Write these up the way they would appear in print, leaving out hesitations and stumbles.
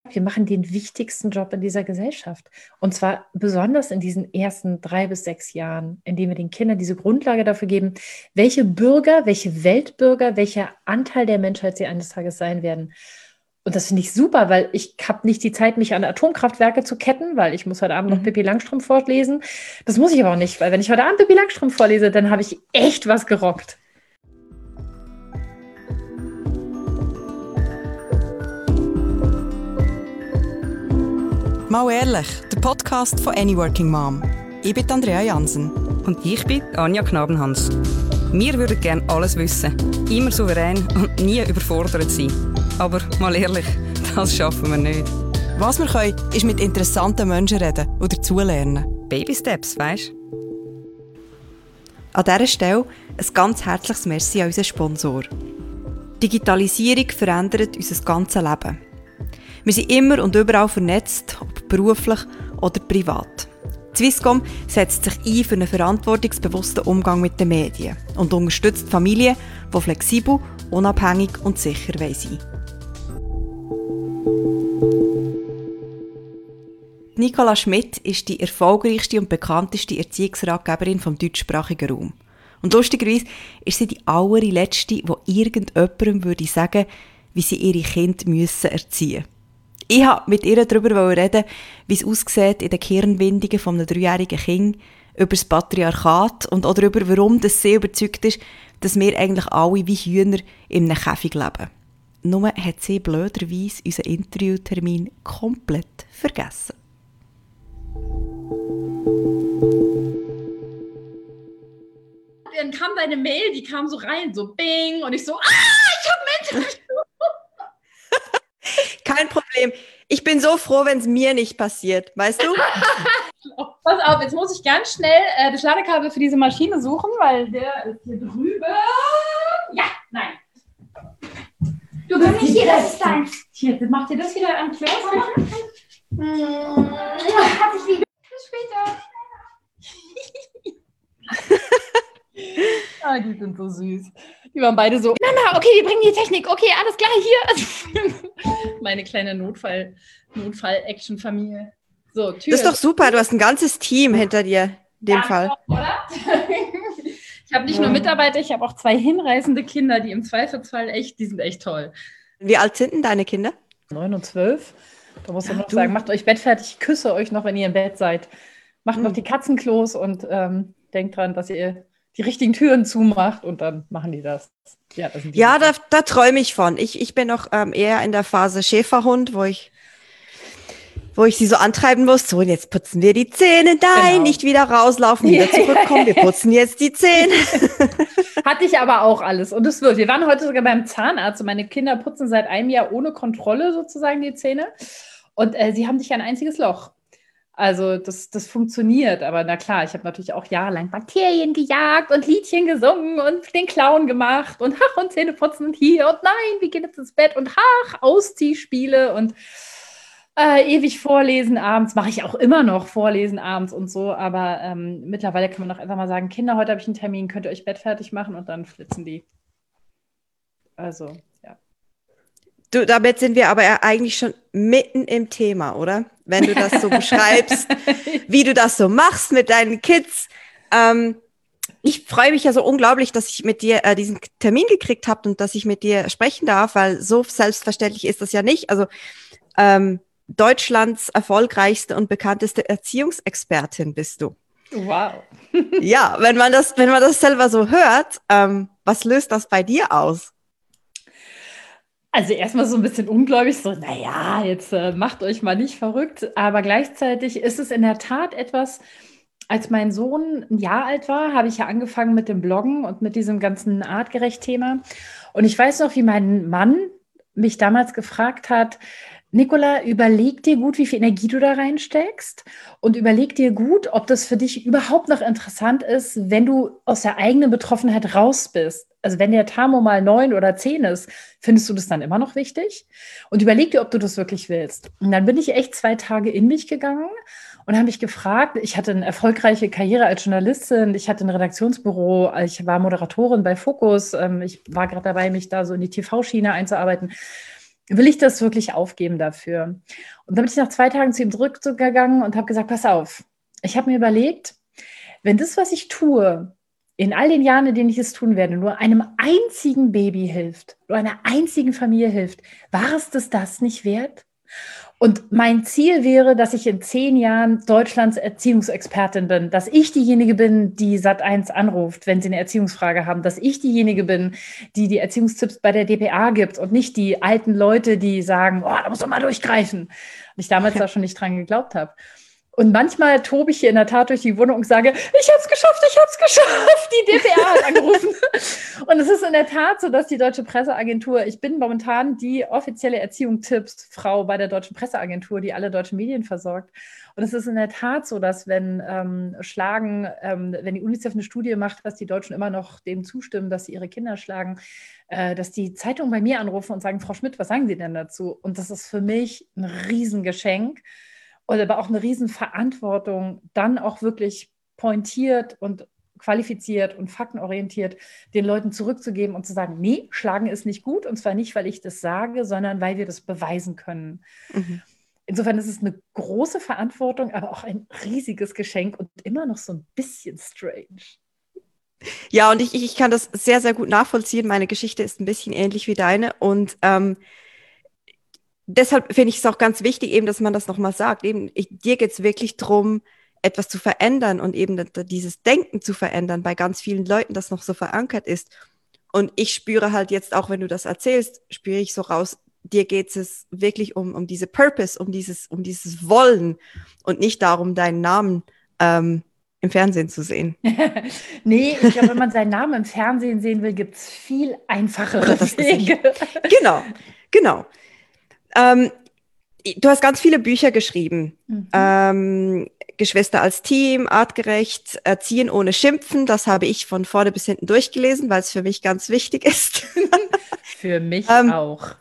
wir machen den wichtigsten Job in dieser Gesellschaft. Und zwar besonders in diesen ersten 3 bis 6 Jahren, indem wir den Kindern diese Grundlage dafür geben, welche Bürger, welche Weltbürger, welcher Anteil der Menschheit sie eines Tages sein werden. Und das finde ich super, weil ich habe nicht die Zeit, mich an Atomkraftwerke zu ketten, weil ich muss heute Abend noch Pippi Langstrumpf vorlesen. Das muss ich aber auch nicht, weil wenn ich heute Abend Pippi Langstrumpf vorlese, dann habe ich echt was gerockt. Mal ehrlich, der Podcast von Any Working Mom. Ich bin Andrea Jansen. Und ich bin Anja Knabenhans. Wir würden gerne alles wissen, immer souverän und nie überfordert sein. Aber mal ehrlich, das schaffen wir nicht. Was wir können, ist mit interessanten Menschen reden und dazulernen. Baby Steps, weisst? An dieser Stelle ein ganz herzliches Merci an unseren Sponsor. Digitalisierung verändert unser ganzes Leben. Wir sind immer und überall vernetzt, ob beruflich oder privat. Swisscom setzt sich ein für einen verantwortungsbewussten Umgang mit den Medien und unterstützt Familien, die flexibel, unabhängig und sicher sein wollen. Nicola Schmidt ist die erfolgreichste und bekannteste Erziehungsratgeberin vom deutschsprachigen Raum. Und lustigerweise ist sie die allerletzte, die irgendjemandem würde sagen, wie sie ihre Kinder erziehen müssen. Ich wollte mit ihr darüber reden, wie es aussieht in den Gehirnwindungen von einem 3-jährigen Kind, über das Patriarchat und auch darüber, warum sie überzeugt ist, dass wir eigentlich alle wie Hühner in einem Käfig leben. Nur hat sie blöderweise unseren Interviewtermin komplett vergessen. Dann kam deine Mail, die kam so rein, so bing, und ich so, ich habe ein Interview. Kein Problem. Ich bin so froh, wenn es mir nicht passiert, weißt du? Pass auf, jetzt muss ich ganz schnell das Ladekabel für diese Maschine suchen, weil der ist hier drüben. Ja, nein. Du bist nicht hier, das ist dein. Hier, macht ihr das wieder am Kiosk? Hat sich lieb. Bis später. Die sind so süß. Die waren beide so, Mama, okay, wir bringen die Technik. Okay, alles klar, hier. Meine kleine Notfall-Action-Familie. So, Tür. Das ist doch super, du hast ein ganzes Team hinter dir, in dem Fall. Top, oder? Ich habe nicht nur Mitarbeiter, ich habe auch 2 hinreißende Kinder, die im Zweifelsfall die sind echt toll. Wie alt sind denn deine Kinder? 9 und 12. Da musst du noch sagen, macht euch Bett fertig, ich küsse euch noch, wenn ihr im Bett seid. Macht noch die Katzenklos und denkt dran, dass ihr die richtigen Türen zumacht und dann machen die das. Ja, da träume ich von. Ich bin noch eher in der Phase Schäferhund, wo ich sie so antreiben muss. So, und jetzt putzen wir die Zähne. Nein, genau. Nicht wieder rauslaufen, wieder zurückkommen. Wir putzen jetzt die Zähne. Hatte ich aber auch alles. Und es wird. Wir waren heute sogar beim Zahnarzt und meine Kinder putzen seit einem Jahr ohne Kontrolle sozusagen die Zähne. Und sie haben nicht ein einziges Loch. Also das funktioniert, aber na klar, ich habe natürlich auch jahrelang Bakterien gejagt und Liedchen gesungen und den Clown gemacht und und Zähne putzen und hier und nein, wir gehen jetzt ins Bett und Ausziehspiele und ewig vorlesen abends, mache ich auch immer noch vorlesen abends und so, aber mittlerweile kann man doch einfach mal sagen, Kinder, heute habe ich einen Termin, könnt ihr euch Bett fertig machen und dann flitzen die. Also, ja. Du, damit sind wir aber eigentlich schon mitten im Thema, oder? Wenn du das so beschreibst, wie du das so machst mit deinen Kids. Ich freue mich ja so unglaublich, dass ich mit dir diesen Termin gekriegt habe und dass ich mit dir sprechen darf, weil so selbstverständlich ist das ja nicht. Also Deutschlands erfolgreichste und bekannteste Erziehungsexpertin bist du. Wow. Ja, wenn man das selber so hört, was löst das bei dir aus? Also erstmal so ein bisschen ungläubig, so, naja, jetzt macht euch mal nicht verrückt. Aber gleichzeitig ist es in der Tat etwas, als mein Sohn ein Jahr alt war, habe ich ja angefangen mit dem Bloggen und mit diesem ganzen Artgerecht-Thema. Und ich weiß noch, wie mein Mann mich damals gefragt hat, Nicola, überleg dir gut, wie viel Energie du da reinsteckst und überleg dir gut, ob das für dich überhaupt noch interessant ist, wenn du aus der eigenen Betroffenheit raus bist. Also wenn der Tamo mal 9 oder 10 ist, findest du das dann immer noch wichtig? Und überleg dir, ob du das wirklich willst. Und dann bin ich echt 2 Tage in mich gegangen und habe mich gefragt, ich hatte eine erfolgreiche Karriere als Journalistin, ich hatte ein Redaktionsbüro, ich war Moderatorin bei Focus, ich war gerade dabei, mich da so in die TV-Schiene einzuarbeiten. will ich das wirklich aufgeben dafür? Und dann bin ich nach 2 Tagen zu ihm zurückgegangen und habe gesagt, pass auf, ich habe mir überlegt, wenn das, was ich tue, in all den Jahren, in denen ich es tun werde, nur einem einzigen Baby hilft, nur einer einzigen Familie hilft, war es das nicht wert? Und mein Ziel wäre, dass ich in 10 Jahren Deutschlands Erziehungsexpertin bin, dass ich diejenige bin, die Sat.1 anruft, wenn sie eine Erziehungsfrage haben, dass ich diejenige bin, die Erziehungstipps bei der dpa gibt und nicht die alten Leute, die sagen, oh, da muss man mal durchgreifen. Und ich damals da schon nicht dran geglaubt habe. Und manchmal tobe ich hier in der Tat durch die Wohnung und sage, ich habe es geschafft, die dpa hat angerufen. Und es ist in der Tat so, dass die Deutsche Presseagentur, ich bin momentan die offizielle Erziehungstippsfrau bei der Deutschen Presseagentur, die alle deutschen Medien versorgt. Und es ist in der Tat so, dass wenn die UNICEF eine Studie macht, dass die Deutschen immer noch dem zustimmen, dass sie ihre Kinder schlagen, dass die Zeitungen bei mir anrufen und sagen, Frau Schmidt, was sagen Sie denn dazu? Und das ist für mich ein Riesengeschenk. Oder aber auch eine Riesenverantwortung, dann auch wirklich pointiert und qualifiziert und faktenorientiert den Leuten zurückzugeben und zu sagen, nee, Schlagen ist nicht gut. Und zwar nicht, weil ich das sage, sondern weil wir das beweisen können. Mhm. Insofern ist es eine große Verantwortung, aber auch ein riesiges Geschenk und immer noch so ein bisschen strange. Ja, und ich kann das sehr, sehr gut nachvollziehen. Meine Geschichte ist ein bisschen ähnlich wie deine und deshalb finde ich es auch ganz wichtig, eben, dass man das nochmal sagt. Eben, dir geht es wirklich darum, etwas zu verändern und eben dieses Denken zu verändern bei ganz vielen Leuten, das noch so verankert ist. Und ich spüre halt jetzt, auch wenn du das erzählst, spüre ich so raus, dir geht es wirklich um diese Purpose, um dieses Wollen und nicht darum, deinen Namen im Fernsehen zu sehen. Nee, ich glaube, wenn man seinen Namen im Fernsehen sehen will, gibt es viel einfachere Wege. Genau. Du hast ganz viele Bücher geschrieben. Geschwister als Team, artgerecht, Erziehen ohne Schimpfen. Das habe ich von vorne bis hinten durchgelesen, weil es für mich ganz wichtig ist. Für mich auch.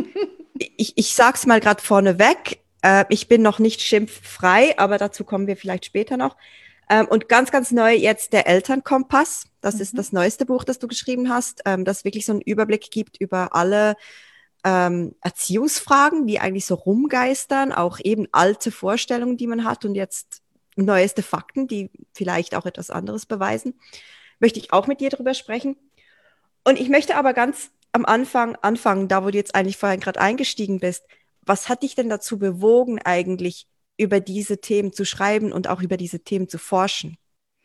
Ich sage es mal gerade vorneweg. Ich bin noch nicht schimpffrei, aber dazu kommen wir vielleicht später noch. Und ganz, ganz neu jetzt der Elternkompass. Das ist das neueste Buch, das du geschrieben hast, das wirklich so einen Überblick gibt über alle Erziehungsfragen, die eigentlich so rumgeistern, auch eben alte Vorstellungen, die man hat und jetzt neueste Fakten, die vielleicht auch etwas anderes beweisen. Möchte ich auch mit dir drüber sprechen. Und ich möchte aber ganz am Anfang anfangen, da wo du jetzt eigentlich vorhin gerade eingestiegen bist. Was hat dich denn dazu bewogen, eigentlich über diese Themen zu schreiben und auch über diese Themen zu forschen?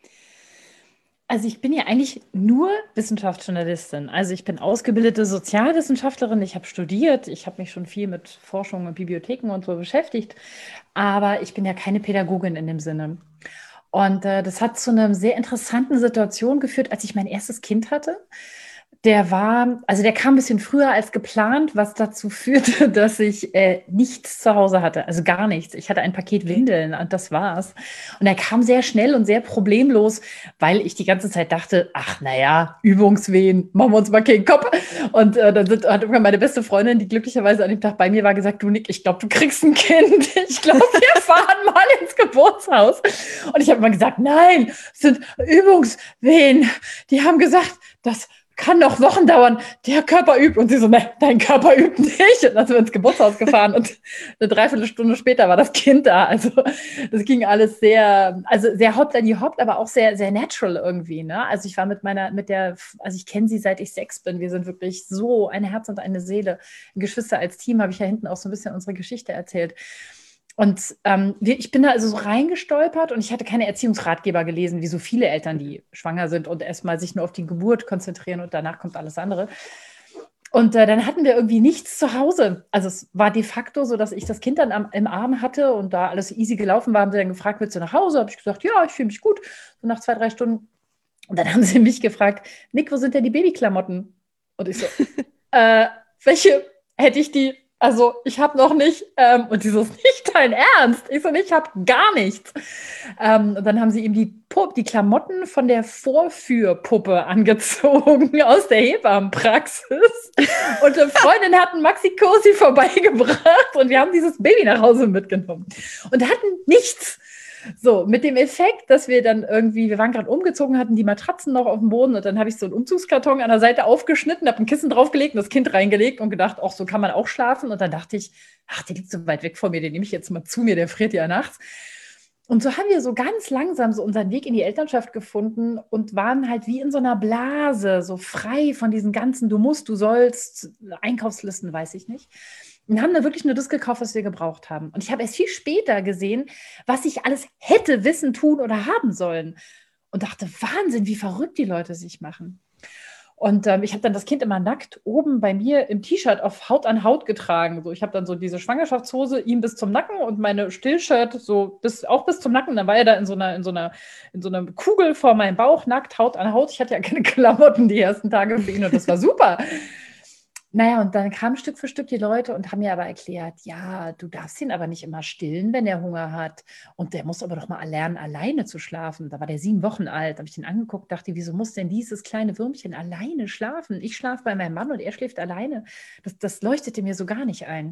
Also ich bin ja eigentlich nur Wissenschaftsjournalistin. Also ich bin ausgebildete Sozialwissenschaftlerin, ich habe studiert, ich habe mich schon viel mit Forschung und Bibliotheken und so beschäftigt, aber ich bin ja keine Pädagogin in dem Sinne. Und das hat zu einer sehr interessanten Situation geführt, als ich mein erstes Kind hatte. Der kam ein bisschen früher als geplant, was dazu führte, dass ich nichts zu Hause hatte, also gar nichts. Ich hatte ein Paket Windeln und das war's. Und er kam sehr schnell und sehr problemlos, weil ich die ganze Zeit dachte, ach naja, Übungswehen, machen wir uns mal keinen Kopf. Und dann hat irgendwann meine beste Freundin, die glücklicherweise an dem Tag bei mir war, gesagt, du Nick, ich glaube, du kriegst ein Kind. Ich glaube, wir fahren mal ins Geburtshaus. Und ich habe immer gesagt, nein, es sind Übungswehen. Die haben gesagt, das kann noch Wochen dauern, der Körper übt. Und sie so, ne, dein Körper übt nicht. Und dann sind wir ins Geburtshaus gefahren und eine Dreiviertelstunde später war das Kind da. Also das ging alles sehr hopped, aber auch sehr, sehr natural irgendwie. Ne? Also ich war ich kenne sie seit ich 6 bin. Wir sind wirklich so ein Herz und eine Seele. Geschwister als Team, habe ich ja hinten auch so ein bisschen unsere Geschichte erzählt. Und ich bin da also so reingestolpert und ich hatte keine Erziehungsratgeber gelesen, wie so viele Eltern, die schwanger sind und erstmal sich nur auf die Geburt konzentrieren und danach kommt alles andere. Und dann hatten wir irgendwie nichts zu Hause. Also es war de facto so, dass ich das Kind dann im Arm hatte und da alles easy gelaufen war, haben sie dann gefragt, willst du nach Hause? Habe ich gesagt, ja, ich fühle mich gut. So nach 2-3 Stunden. Und dann haben sie mich gefragt, Nick, wo sind denn die Babyklamotten? Und ich so, welche hätte ich die? Also, ich habe noch nicht, und die so, ist nicht dein Ernst? Ich so, ich habe gar nichts. Und dann haben sie ihm die Klamotten von der Vorführpuppe angezogen aus der Hebammenpraxis. Und eine Freundin hat einen Maxi-Cosi vorbeigebracht und wir haben dieses Baby nach Hause mitgenommen. Und hatten nichts. So, mit dem Effekt, dass wir dann irgendwie, wir waren gerade umgezogen, hatten die Matratzen noch auf dem Boden und dann habe ich so einen Umzugskarton an der Seite aufgeschnitten, habe ein Kissen draufgelegt und das Kind reingelegt und gedacht, ach, so kann man auch schlafen. Und dann dachte ich, ach, der liegt so weit weg von mir, den nehme ich jetzt mal zu mir, der friert ja nachts. Und so haben wir so ganz langsam so unseren Weg in die Elternschaft gefunden und waren halt wie in so einer Blase, so frei von diesen ganzen du musst, du sollst, Einkaufslisten, weiß ich nicht. Und haben dann wirklich nur das gekauft, was wir gebraucht haben. Und ich habe erst viel später gesehen, was ich alles hätte wissen, tun oder haben sollen. Und dachte, Wahnsinn, wie verrückt die Leute sich machen. Und ich habe dann das Kind immer nackt oben bei mir im T-Shirt auf Haut an Haut getragen. So, ich habe dann so diese Schwangerschaftshose ihm bis zum Nacken und meine Stillshirt so auch bis zum Nacken. Dann war er da in so einer Kugel vor meinem Bauch, nackt, Haut an Haut. Ich hatte ja keine Klamotten die ersten Tage für ihn und das war super. Naja, und dann kamen Stück für Stück die Leute und haben mir aber erklärt, ja, du darfst ihn aber nicht immer stillen, wenn er Hunger hat. Und der muss aber doch mal lernen, alleine zu schlafen. Da war der 7 Wochen alt. Da habe ich den angeguckt, dachte, wieso muss denn dieses kleine Würmchen alleine schlafen? Ich schlafe bei meinem Mann und er schläft alleine. Das leuchtete mir so gar nicht ein.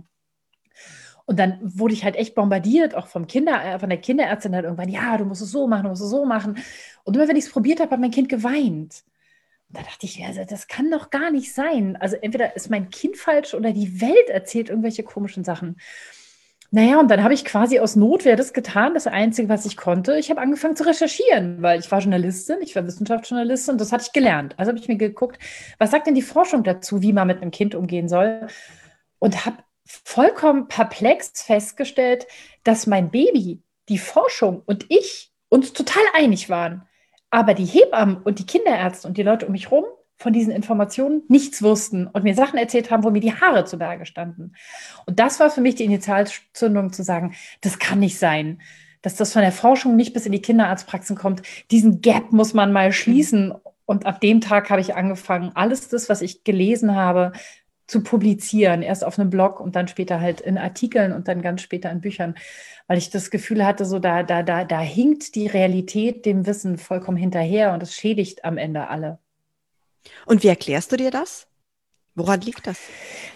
Und dann wurde ich halt echt bombardiert, auch von der Kinderärztin halt irgendwann, ja, du musst es so machen, du musst es so machen. Und immer wenn ich es probiert habe, hat mein Kind geweint. Und da dachte ich, also das kann doch gar nicht sein. Also entweder ist mein Kind falsch oder die Welt erzählt irgendwelche komischen Sachen. Naja, und dann habe ich quasi aus Notwehr das getan, das Einzige, was ich konnte. Ich habe angefangen zu recherchieren, weil ich war Journalistin, ich war Wissenschaftsjournalistin und das hatte ich gelernt. Also habe ich mir geguckt, was sagt denn die Forschung dazu, wie man mit einem Kind umgehen soll? Und habe vollkommen perplex festgestellt, dass mein Baby, die Forschung und ich uns total einig waren. Aber die Hebammen und die Kinderärzte und die Leute um mich herum von diesen Informationen nichts wussten und mir Sachen erzählt haben, wo mir die Haare zu Berge standen. Und das war für mich die Initialzündung zu sagen, das kann nicht sein, dass das von der Forschung nicht bis in die Kinderarztpraxen kommt. Diesen Gap muss man mal schließen. Und ab dem Tag habe ich angefangen, alles das, was ich gelesen habe, zu publizieren. Erst auf einem Blog und dann später halt in Artikeln und dann ganz später in Büchern. Weil ich das Gefühl hatte, so da hinkt die Realität dem Wissen vollkommen hinterher und es schädigt am Ende alle. Und wie erklärst du dir das? Woran liegt das?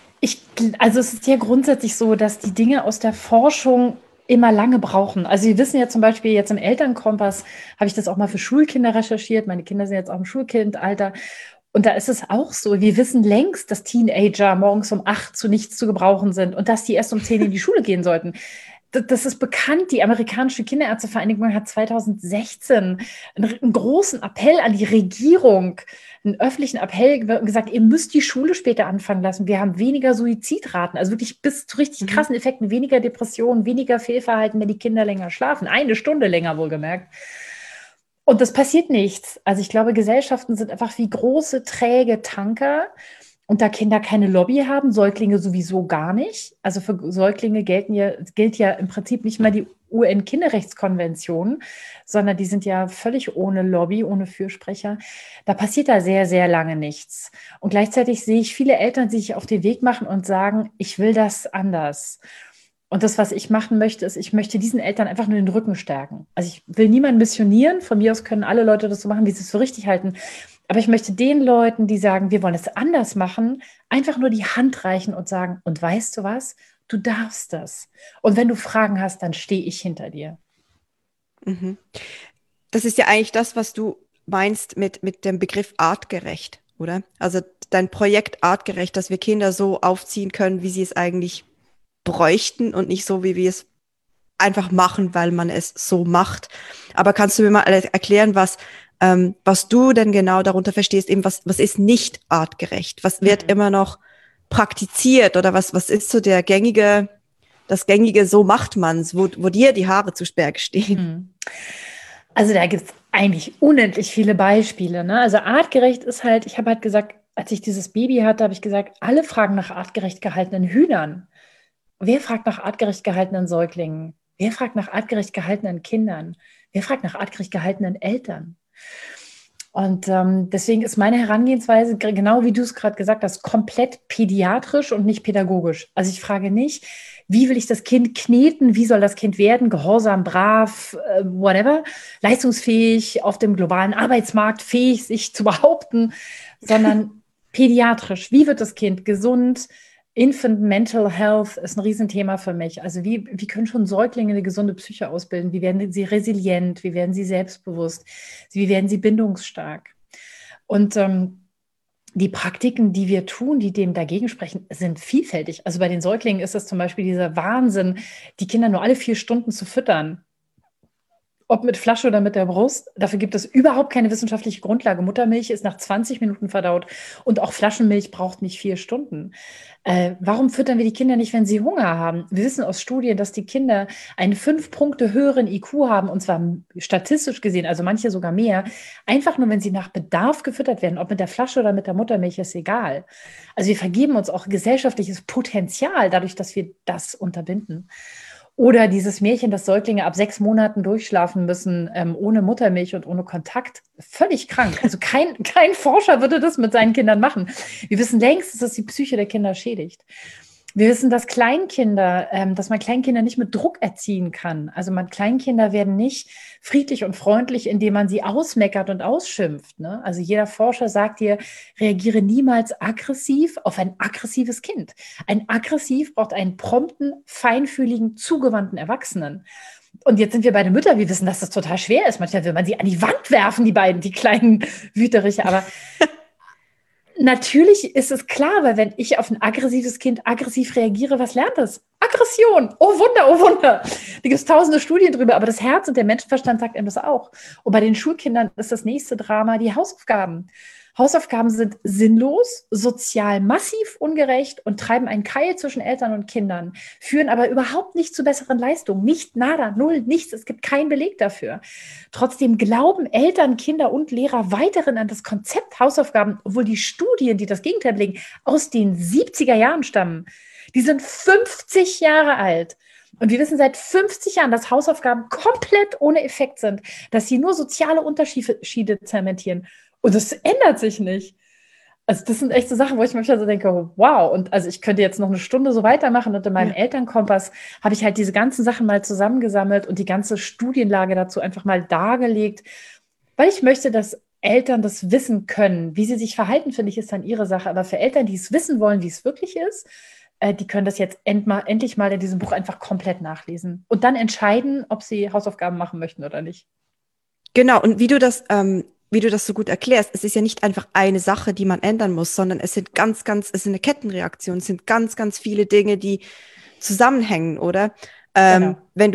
Also es ist ja grundsätzlich so, dass die Dinge aus der Forschung immer lange brauchen. Also wir wissen ja zum Beispiel jetzt im Elternkompass, habe ich das auch mal für Schulkinder recherchiert. Meine Kinder sind jetzt auch im Schulkindalter. Und da ist es auch so, wir wissen längst, dass Teenager morgens um 8 zu nichts zu gebrauchen sind und dass die erst um 10 in die Schule gehen sollten. Das ist bekannt. Die amerikanische Kinderärztevereinigung hat 2016 einen großen Appell an die Regierung, einen öffentlichen Appell gesagt, ihr müsst die Schule später anfangen lassen. Wir haben weniger Suizidraten, also wirklich bis zu richtig krassen Effekten, weniger Depressionen, weniger Fehlverhalten, wenn die Kinder länger schlafen. 1 Stunde länger wohlgemerkt. Und das passiert nichts. Also ich glaube, Gesellschaften sind einfach wie große, träge Tanker. Und da Kinder keine Lobby haben, Säuglinge sowieso gar nicht. Also für Säuglinge gilt ja im Prinzip nicht mal die UN-Kinderrechtskonvention, sondern die sind ja völlig ohne Lobby, ohne Fürsprecher. Da passiert da sehr, sehr lange nichts. Und gleichzeitig sehe ich viele Eltern, die sich auf den Weg machen und sagen, ich will das anders. Und das, was ich machen möchte, ist, ich möchte diesen Eltern einfach nur den Rücken stärken. Also ich will niemanden missionieren. Von mir aus können alle Leute das so machen, wie sie es für richtig halten. Aber ich möchte den Leuten, die sagen, wir wollen es anders machen, einfach nur die Hand reichen und sagen, und weißt du was? Du darfst das. Und wenn du Fragen hast, dann stehe ich hinter dir. Mhm. Das ist ja eigentlich das, was du meinst mit dem Begriff artgerecht, oder? Also dein Projekt artgerecht, dass wir Kinder so aufziehen können, wie sie es eigentlich bräuchten und nicht so, wie wir es einfach machen, weil man es so macht. Aber kannst du mir mal erklären, was du denn genau darunter verstehst, eben was ist nicht artgerecht? Was wird immer noch praktiziert oder was ist so das gängige, so macht man's, wo dir die Haare zu Berge stehen? Also da gibt es eigentlich unendlich viele Beispiele, ne? Also artgerecht ist halt, ich habe halt gesagt, als ich dieses Baby hatte, habe ich gesagt, alle fragen nach artgerecht gehaltenen Hühnern. Wer fragt nach artgerecht gehaltenen Säuglingen? Wer fragt nach artgerecht gehaltenen Kindern? Wer fragt nach artgerecht gehaltenen Eltern? Und deswegen ist meine Herangehensweise, genau wie du es gerade gesagt hast, komplett pädiatrisch und nicht pädagogisch. Also ich frage nicht, wie will ich das Kind kneten, wie soll das Kind werden, gehorsam, brav, whatever, leistungsfähig, auf dem globalen Arbeitsmarkt fähig, sich zu behaupten, sondern pädiatrisch. Wie wird das Kind gesund, Infant Mental Health ist ein Riesenthema für mich. Also wie können schon Säuglinge eine gesunde Psyche ausbilden? Wie werden sie resilient? Wie werden sie selbstbewusst? Wie werden sie bindungsstark? Und die Praktiken, die wir tun, die dem dagegen sprechen, sind vielfältig. Also bei den Säuglingen ist es zum Beispiel dieser Wahnsinn, die Kinder nur alle 4 Stunden zu füttern. Ob mit Flasche oder mit der Brust, dafür gibt es überhaupt keine wissenschaftliche Grundlage. Muttermilch ist nach 20 Minuten verdaut und auch Flaschenmilch braucht nicht 4 Stunden. Warum füttern wir die Kinder nicht, wenn sie Hunger haben? Wir wissen aus Studien, dass die Kinder einen 5 Punkte höheren IQ haben, und zwar statistisch gesehen, also manche sogar mehr, einfach nur, wenn sie nach Bedarf gefüttert werden, ob mit der Flasche oder mit der Muttermilch, ist egal. Also wir vergeben uns auch gesellschaftliches Potenzial dadurch, dass wir das unterbinden. Oder dieses Märchen, dass Säuglinge ab 6 Monaten durchschlafen müssen, ohne Muttermilch und ohne Kontakt. Völlig krank. Also kein Forscher würde das mit seinen Kindern machen. Wir wissen längst, dass das die Psyche der Kinder schädigt. Wir wissen, dass man Kleinkinder nicht mit Druck erziehen kann. Also Kleinkinder werden nicht friedlich und freundlich, indem man sie ausmeckert und ausschimpft. Ne? Also jeder Forscher sagt dir, reagiere niemals aggressiv auf ein aggressives Kind. Ein aggressiv braucht einen prompten, feinfühligen, zugewandten Erwachsenen. Und jetzt sind wir bei den Müttern. Wir wissen, dass das total schwer ist. Manchmal will man sie an die Wand werfen, die kleinen Wüteriche. Aber natürlich ist es klar, weil wenn ich auf ein aggressives Kind aggressiv reagiere, was lernt es? Aggression. Oh Wunder, oh Wunder. Da gibt es tausende Studien drüber, aber das Herz und der Menschenverstand sagt einem das auch. Und bei den Schulkindern ist das nächste Drama die Hausaufgaben. Hausaufgaben sind sinnlos, sozial massiv ungerecht und treiben einen Keil zwischen Eltern und Kindern, führen aber überhaupt nicht zu besseren Leistungen. Nicht, nada, null, nichts. Es gibt keinen Beleg dafür. Trotzdem glauben Eltern, Kinder und Lehrer weiterhin an das Konzept Hausaufgaben, obwohl die Studien, die das Gegenteil belegen, aus den 70er Jahren stammen. Die sind 50 Jahre alt. Und wir wissen seit 50 Jahren, dass Hausaufgaben komplett ohne Effekt sind, dass sie nur soziale Unterschiede zementieren. Und das ändert sich nicht. Also das sind echt so Sachen, wo ich manchmal so denke, wow. Und also ich könnte jetzt noch eine Stunde so weitermachen. Und in meinem Elternkompass habe ich halt diese ganzen Sachen mal zusammengesammelt und die ganze Studienlage dazu einfach mal dargelegt, weil ich möchte, dass Eltern das wissen können. Wie sie sich verhalten, finde ich, ist dann ihre Sache. Aber für Eltern, die es wissen wollen, wie es wirklich ist, die können das jetzt endlich mal in diesem Buch einfach komplett nachlesen und dann entscheiden, ob sie Hausaufgaben machen möchten oder nicht. Genau, und wie du das so gut erklärst, es ist ja nicht einfach eine Sache, die man ändern muss, sondern es sind es ist eine Kettenreaktion, es sind ganz, ganz viele Dinge, die zusammenhängen, oder? Genau. Wenn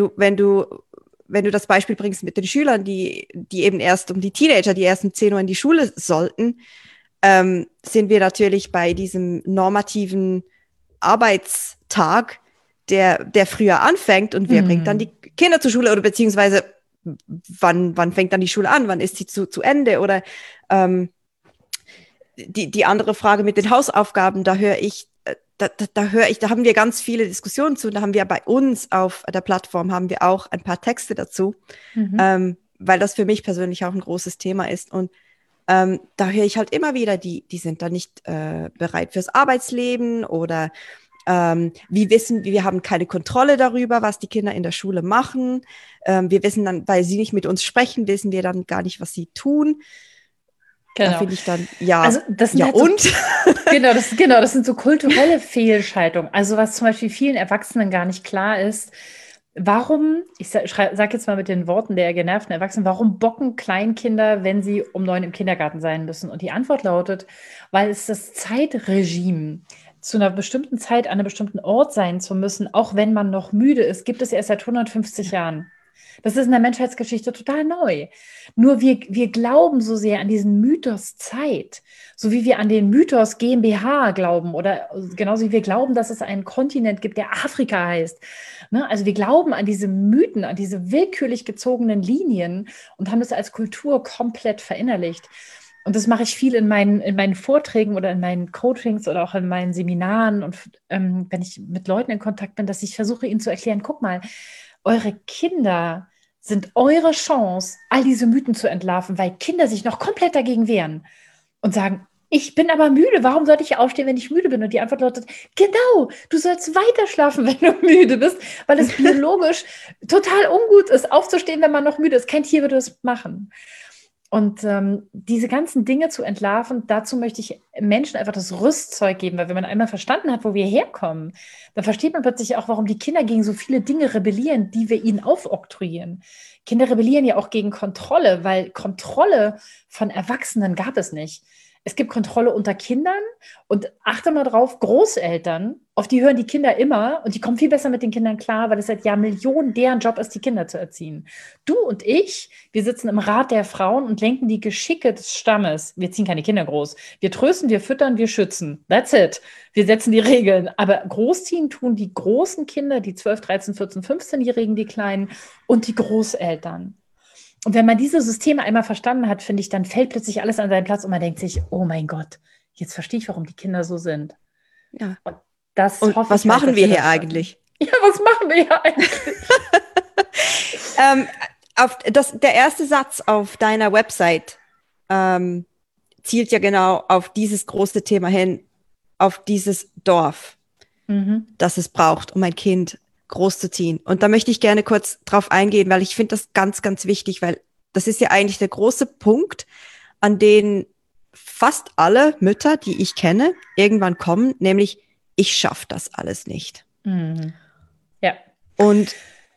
du das Beispiel bringst mit den Schülern, die eben erst die Teenager, die erst um 10 Uhr in die Schule sollten, sind wir natürlich bei diesem normativen Arbeitstag, der früher anfängt, und wer bringt dann die Kinder zur Schule, oder beziehungsweise wann fängt dann die Schule an, wann ist sie zu Ende, oder die andere Frage mit den Hausaufgaben, da haben wir ganz viele Diskussionen zu, da haben wir bei uns auf der Plattform haben wir auch ein paar Texte dazu, weil das für mich persönlich auch ein großes Thema ist, und da höre ich halt immer wieder, die sind da nicht bereit fürs Arbeitsleben, oder wir haben keine Kontrolle darüber, was die Kinder in der Schule machen. Wir wissen dann, weil sie nicht mit uns sprechen, wissen wir dann gar nicht, was sie tun. Genau. Da finde ich dann, also das sind das sind so kulturelle Fehlschaltungen. Also was zum Beispiel vielen Erwachsenen gar nicht klar ist, warum, ich sag jetzt mal mit den Worten der genervten Erwachsenen, warum bocken Kleinkinder, wenn sie um 9 im Kindergarten sein müssen? Und die Antwort lautet, weil es das Zeitregime, zu einer bestimmten Zeit an einem bestimmten Ort sein zu müssen, auch wenn man noch müde ist, gibt es erst seit 150 Jahren. Das ist in der Menschheitsgeschichte total neu. Nur wir glauben so sehr an diesen Mythos Zeit, so wie wir an den Mythos GmbH glauben, oder genauso wie wir glauben, dass es einen Kontinent gibt, der Afrika heißt. Ne? Also wir glauben an diese Mythen, an diese willkürlich gezogenen Linien und haben das als Kultur komplett verinnerlicht. Und das mache ich viel in meinen Vorträgen oder in meinen Coachings oder auch in meinen Seminaren. Und wenn ich mit Leuten in Kontakt bin, dass ich versuche, ihnen zu erklären, guck mal, eure Kinder sind eure Chance, all diese Mythen zu entlarven, weil Kinder sich noch komplett dagegen wehren und sagen, ich bin aber müde, warum sollte ich aufstehen, wenn ich müde bin? Und die Antwort lautet, genau, du sollst weiter schlafen, wenn du müde bist, weil es biologisch total ungut ist, aufzustehen, wenn man noch müde ist. Kein Tier würde es machen. Und diese ganzen Dinge zu entlarven, dazu möchte ich Menschen einfach das Rüstzeug geben, weil wenn man einmal verstanden hat, wo wir herkommen, dann versteht man plötzlich auch, warum die Kinder gegen so viele Dinge rebellieren, die wir ihnen aufoktroyieren. Kinder rebellieren ja auch gegen Kontrolle, weil Kontrolle von Erwachsenen gab es nicht. Es gibt Kontrolle unter Kindern und achte mal drauf, Großeltern, auf die hören die Kinder immer und die kommen viel besser mit den Kindern klar, weil es seit Jahrmillionen deren Job ist, die Kinder zu erziehen. Du und ich, wir sitzen im Rat der Frauen und lenken die Geschicke des Stammes. Wir ziehen keine Kinder groß. Wir trösten, wir füttern, wir schützen. That's it. Wir setzen die Regeln. Aber großziehen tun die großen Kinder, die 12, 13, 14, 15-Jährigen, die Kleinen und die Großeltern. Und wenn man diese Systeme einmal verstanden hat, finde ich, dann fällt plötzlich alles an seinen Platz und man denkt sich, oh mein Gott, jetzt verstehe ich, warum die Kinder so sind. Ja. Und das Und hoffe was ich halt, machen dass wir das hier schaffen. eigentlich? Ja, was machen wir hier eigentlich? Der erste Satz auf deiner Website zielt ja genau auf dieses große Thema hin, auf dieses Dorf, das es braucht, um ein Kind großzuziehen. Und da möchte ich gerne kurz drauf eingehen, weil ich finde das ganz, ganz wichtig, weil das ist ja eigentlich der große Punkt, an den fast alle Mütter, die ich kenne, irgendwann kommen, nämlich ich schaffe das alles nicht. Ja. Und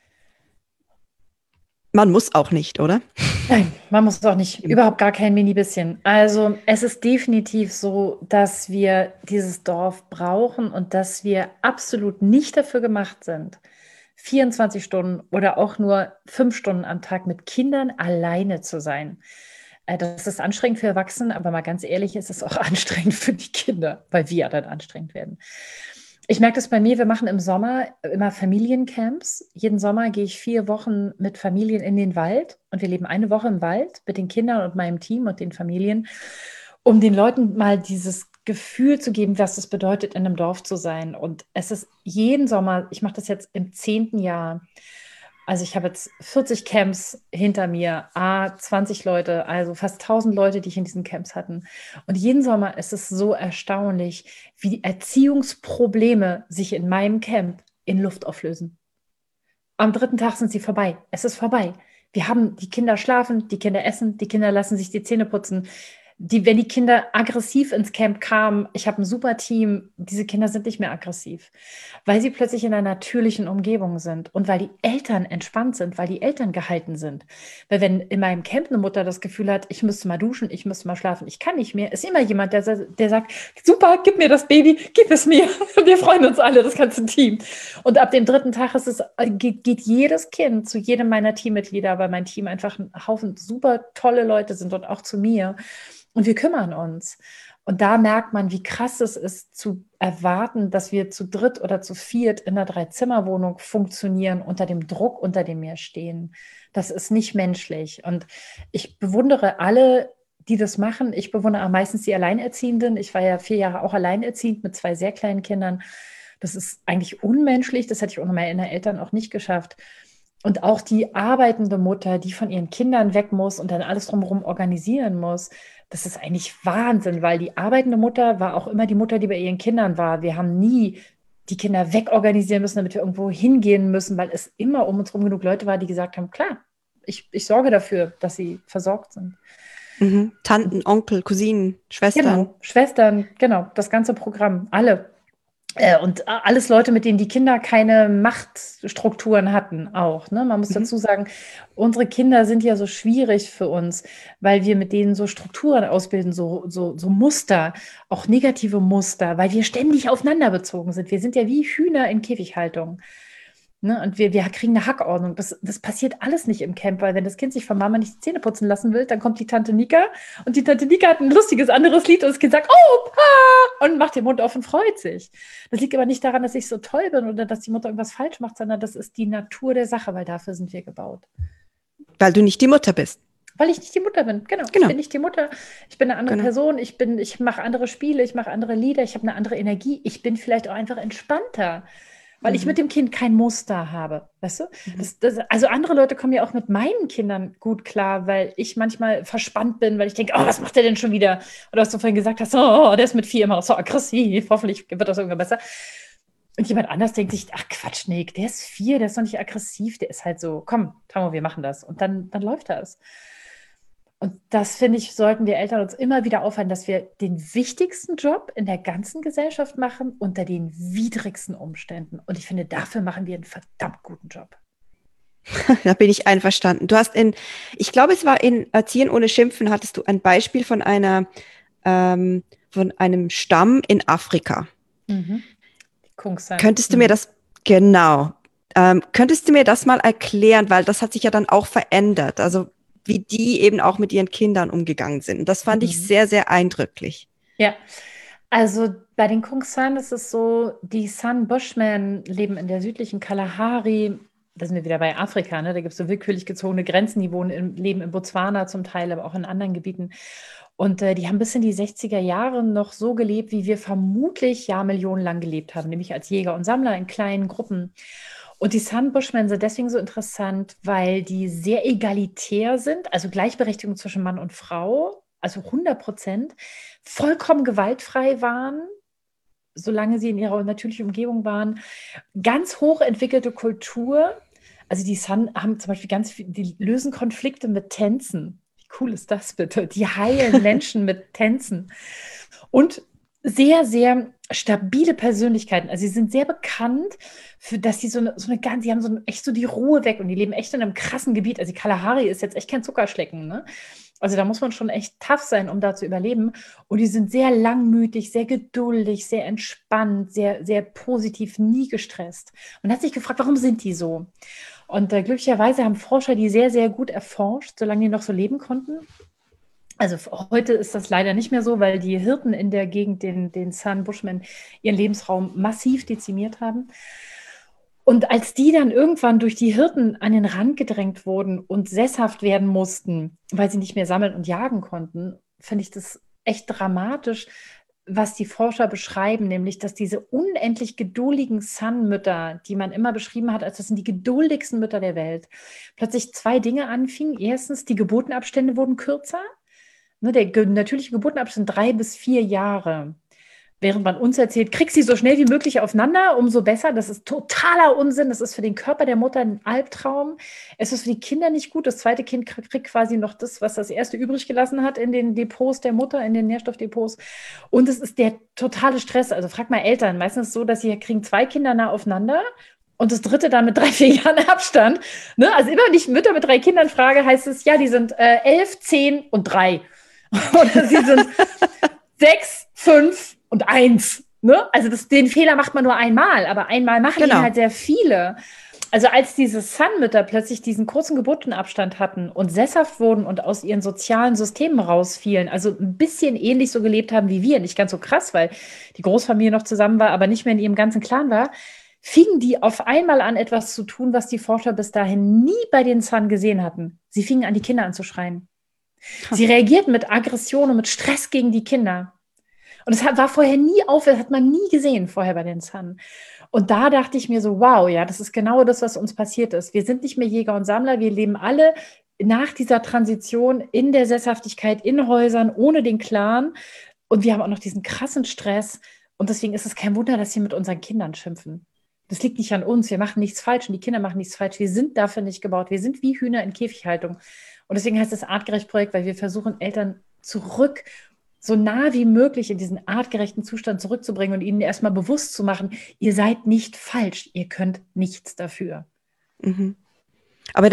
man muss auch nicht, oder? Nein, man muss es auch nicht. Überhaupt gar kein Mini-bisschen. Also es ist definitiv so, dass wir dieses Dorf brauchen und dass wir absolut nicht dafür gemacht sind, 24 Stunden oder auch nur 5 Stunden am Tag mit Kindern alleine zu sein. Das ist anstrengend für Erwachsene, aber mal ganz ehrlich, es ist auch anstrengend für die Kinder, weil wir dann anstrengend werden. Ich merke das bei mir, wir machen im Sommer immer Familiencamps. Jeden Sommer gehe ich 4 Wochen mit Familien in den Wald und wir leben eine Woche im Wald mit den Kindern und meinem Team und den Familien, um den Leuten mal dieses Gefühl zu geben, was es bedeutet, in einem Dorf zu sein. Und es ist jeden Sommer, ich mache das jetzt im 10. Jahr, also ich habe jetzt 40 Camps hinter mir, 20 Leute, also fast 1000 Leute, die ich in diesen Camps hatten. Und jeden Sommer ist es so erstaunlich, wie die Erziehungsprobleme sich in meinem Camp in Luft auflösen. Am 3. Tag sind sie vorbei. Es ist vorbei. Wir haben die Kinder schlafen, die Kinder essen, die Kinder lassen sich die Zähne putzen. Wenn die Kinder aggressiv ins Camp kamen, ich habe ein super Team, diese Kinder sind nicht mehr aggressiv, weil sie plötzlich in einer natürlichen Umgebung sind und weil die Eltern entspannt sind, weil die Eltern gehalten sind. Weil wenn in meinem Camp eine Mutter das Gefühl hat, ich müsste mal duschen, ich müsste mal schlafen, ich kann nicht mehr, ist immer jemand, der sagt, super, gib mir das Baby, gib es mir. Wir freuen uns alle, das ganze Team. Und ab dem 3. Tag geht jedes Kind zu jedem meiner Teammitglieder, weil mein Team einfach ein Haufen super tolle Leute sind und auch zu mir. Und wir kümmern uns. Und da merkt man, wie krass es ist, zu erwarten, dass wir zu 3 oder zu 4 in einer 3-Zimmer-Wohnung funktionieren, unter dem Druck, unter dem wir stehen. Das ist nicht menschlich. Und ich bewundere alle, die das machen. Ich bewundere meistens die Alleinerziehenden. Ich war ja 4 Jahre auch alleinerziehend mit 2 sehr kleinen Kindern. Das ist eigentlich unmenschlich. Das hätte ich ohne meine Eltern auch nicht geschafft. Und auch die arbeitende Mutter, die von ihren Kindern weg muss und dann alles drumherum organisieren muss, das ist eigentlich Wahnsinn, weil die arbeitende Mutter war auch immer die Mutter, die bei ihren Kindern war. Wir haben nie die Kinder wegorganisieren müssen, damit wir irgendwo hingehen müssen, weil es immer um uns herum genug Leute war, die gesagt haben, klar, ich sorge dafür, dass sie versorgt sind. Tanten, Onkel, Cousinen, Schwestern. Genau, Schwestern, genau, das ganze Programm, alle. Und alles Leute, mit denen die Kinder keine Machtstrukturen hatten auch. Ne? Man muss dazu sagen, unsere Kinder sind ja so schwierig für uns, weil wir mit denen so Strukturen ausbilden, so Muster, auch negative Muster, weil wir ständig aufeinander bezogen sind. Wir sind ja wie Hühner in Käfighaltung. Ne? Und wir kriegen eine Hackordnung. Das passiert alles nicht im Camp, weil wenn das Kind sich von Mama nicht die Zähne putzen lassen will, dann kommt die Tante Nika und die Tante Nika hat ein lustiges anderes Lied und das Kind sagt, oh, Pa! Und macht den Mund auf und freut sich. Das liegt aber nicht daran, dass ich so toll bin oder dass die Mutter irgendwas falsch macht, sondern das ist die Natur der Sache, weil dafür sind wir gebaut. Weil du nicht die Mutter bist. Weil ich nicht die Mutter bin, genau. Ich bin nicht die Mutter, ich bin eine andere Person, ich mache andere Spiele, ich mache andere Lieder, ich habe eine andere Energie, ich bin vielleicht auch einfach entspannter. Weil ich mit dem Kind kein Muster habe, weißt du? Also andere Leute kommen ja auch mit meinen Kindern gut klar, weil ich manchmal verspannt bin, weil ich denke, oh, was macht der denn schon wieder? Oder was du vorhin gesagt hast, oh, der ist mit 4 immer so aggressiv, hoffentlich wird das irgendwann besser. Und jemand anders denkt sich, ach Quatsch, Nick, der ist 4, der ist doch nicht aggressiv, der ist halt so, komm, Tamo, wir machen das. Und dann läuft das. Und das, finde ich, sollten wir Eltern uns immer wieder auffallen, dass wir den wichtigsten Job in der ganzen Gesellschaft machen unter den widrigsten Umständen. Und ich finde, dafür machen wir einen verdammt guten Job. Da bin ich einverstanden. Ich glaube, es war in Erziehen ohne Schimpfen, hattest du ein Beispiel von von einem Stamm in Afrika. Mhm. Die Kungsan. Könntest du mir das, genau, könntest du mir das mal erklären, weil das hat sich ja dann auch verändert, also wie die eben auch mit ihren Kindern umgegangen sind. Und das fand ich sehr, sehr eindrücklich. Ja, also bei den Kungsan ist es so, die San Bushmen leben in der südlichen Kalahari. Da sind wir wieder bei Afrika, ne? Da gibt es so willkürlich gezogene Grenzen, die leben in Botswana zum Teil, aber auch in anderen Gebieten. Und die haben bis in die 60er Jahre noch so gelebt, wie wir vermutlich Jahrmillionen lang gelebt haben, nämlich als Jäger und Sammler in kleinen Gruppen. Und die San Bushmen sind deswegen so interessant, weil die sehr egalitär sind, also Gleichberechtigung zwischen Mann und Frau, also 100%, vollkommen gewaltfrei waren, solange sie in ihrer natürlichen Umgebung waren, ganz hochentwickelte Kultur. Also die San haben zum Beispiel die lösen Konflikte mit Tänzen. Wie cool ist das bitte? Die heilen Menschen mit Tänzen. Und sehr, sehr stabile Persönlichkeiten. Also sie sind sehr bekannt, dass sie die haben echt so die Ruhe weg und die leben echt in einem krassen Gebiet. Also die Kalahari ist jetzt echt kein Zuckerschlecken, ne? Also da muss man schon echt tough sein, um da zu überleben. Und die sind sehr langmütig, sehr geduldig, sehr entspannt, sehr, sehr positiv, nie gestresst. Man hat sich gefragt, warum sind die so? Und glücklicherweise haben Forscher die sehr, sehr gut erforscht, solange die noch so leben konnten. Also heute ist das leider nicht mehr so, weil die Hirten in der Gegend, den San Bushmen, ihren Lebensraum massiv dezimiert haben. Und als die dann irgendwann durch die Hirten an den Rand gedrängt wurden und sesshaft werden mussten, weil sie nicht mehr sammeln und jagen konnten, finde ich das echt dramatisch, was die Forscher beschreiben, nämlich, dass diese unendlich geduldigen San-Mütter, die man immer beschrieben hat, als das sind die geduldigsten Mütter der Welt, plötzlich zwei Dinge anfingen. Erstens, die Geburtenabstände wurden kürzer. Ne, der natürliche Geburtenabstand 3 bis 4 Jahre. Während man uns erzählt, krieg sie so schnell wie möglich aufeinander, umso besser. Das ist totaler Unsinn. Das ist für den Körper der Mutter ein Albtraum. Es ist für die Kinder nicht gut. Das zweite Kind kriegt quasi noch das, was das erste übrig gelassen hat in den Depots der Mutter, in den Nährstoffdepots. Und es ist der totale Stress. Also frag mal Eltern. Meistens so, dass sie kriegen 2 Kinder nah aufeinander und das dritte dann mit 3, 4 Jahren Abstand. Ne? Also immer, wenn ich Mütter mit 3 Kindern frage, heißt es, ja, die sind 11, 10 und 3. Oder sie sind 6, 5 und 1. Ne? Also den Fehler macht man nur einmal, aber einmal machen ihn halt sehr viele. Also als diese San-Mütter plötzlich diesen kurzen Geburtenabstand hatten und sesshaft wurden und aus ihren sozialen Systemen rausfielen, also ein bisschen ähnlich so gelebt haben wie wir, nicht ganz so krass, weil die Großfamilie noch zusammen war, aber nicht mehr in ihrem ganzen Clan war, fingen die auf einmal an, etwas zu tun, was die Forscher bis dahin nie bei den San gesehen hatten. Sie fingen an, die Kinder anzuschreien. Sie reagierten mit Aggression und mit Stress gegen die Kinder. Und es war vorher das hat man nie gesehen vorher bei den San. Und da dachte ich mir so, wow, ja, das ist genau das, was uns passiert ist. Wir sind nicht mehr Jäger und Sammler, wir leben alle nach dieser Transition in der Sesshaftigkeit, in Häusern, ohne den Clan. Und wir haben auch noch diesen krassen Stress. Und deswegen ist es kein Wunder, dass sie mit unseren Kindern schimpfen. Das liegt nicht an uns, wir machen nichts falsch und die Kinder machen nichts falsch. Wir sind dafür nicht gebaut. Wir sind wie Hühner in Käfighaltung. Und deswegen heißt es Artgerecht-Projekt, weil wir versuchen, Eltern zurück, so nah wie möglich in diesen artgerechten Zustand zurückzubringen und ihnen erstmal bewusst zu machen, ihr seid nicht falsch, ihr könnt nichts dafür. Mhm. Aber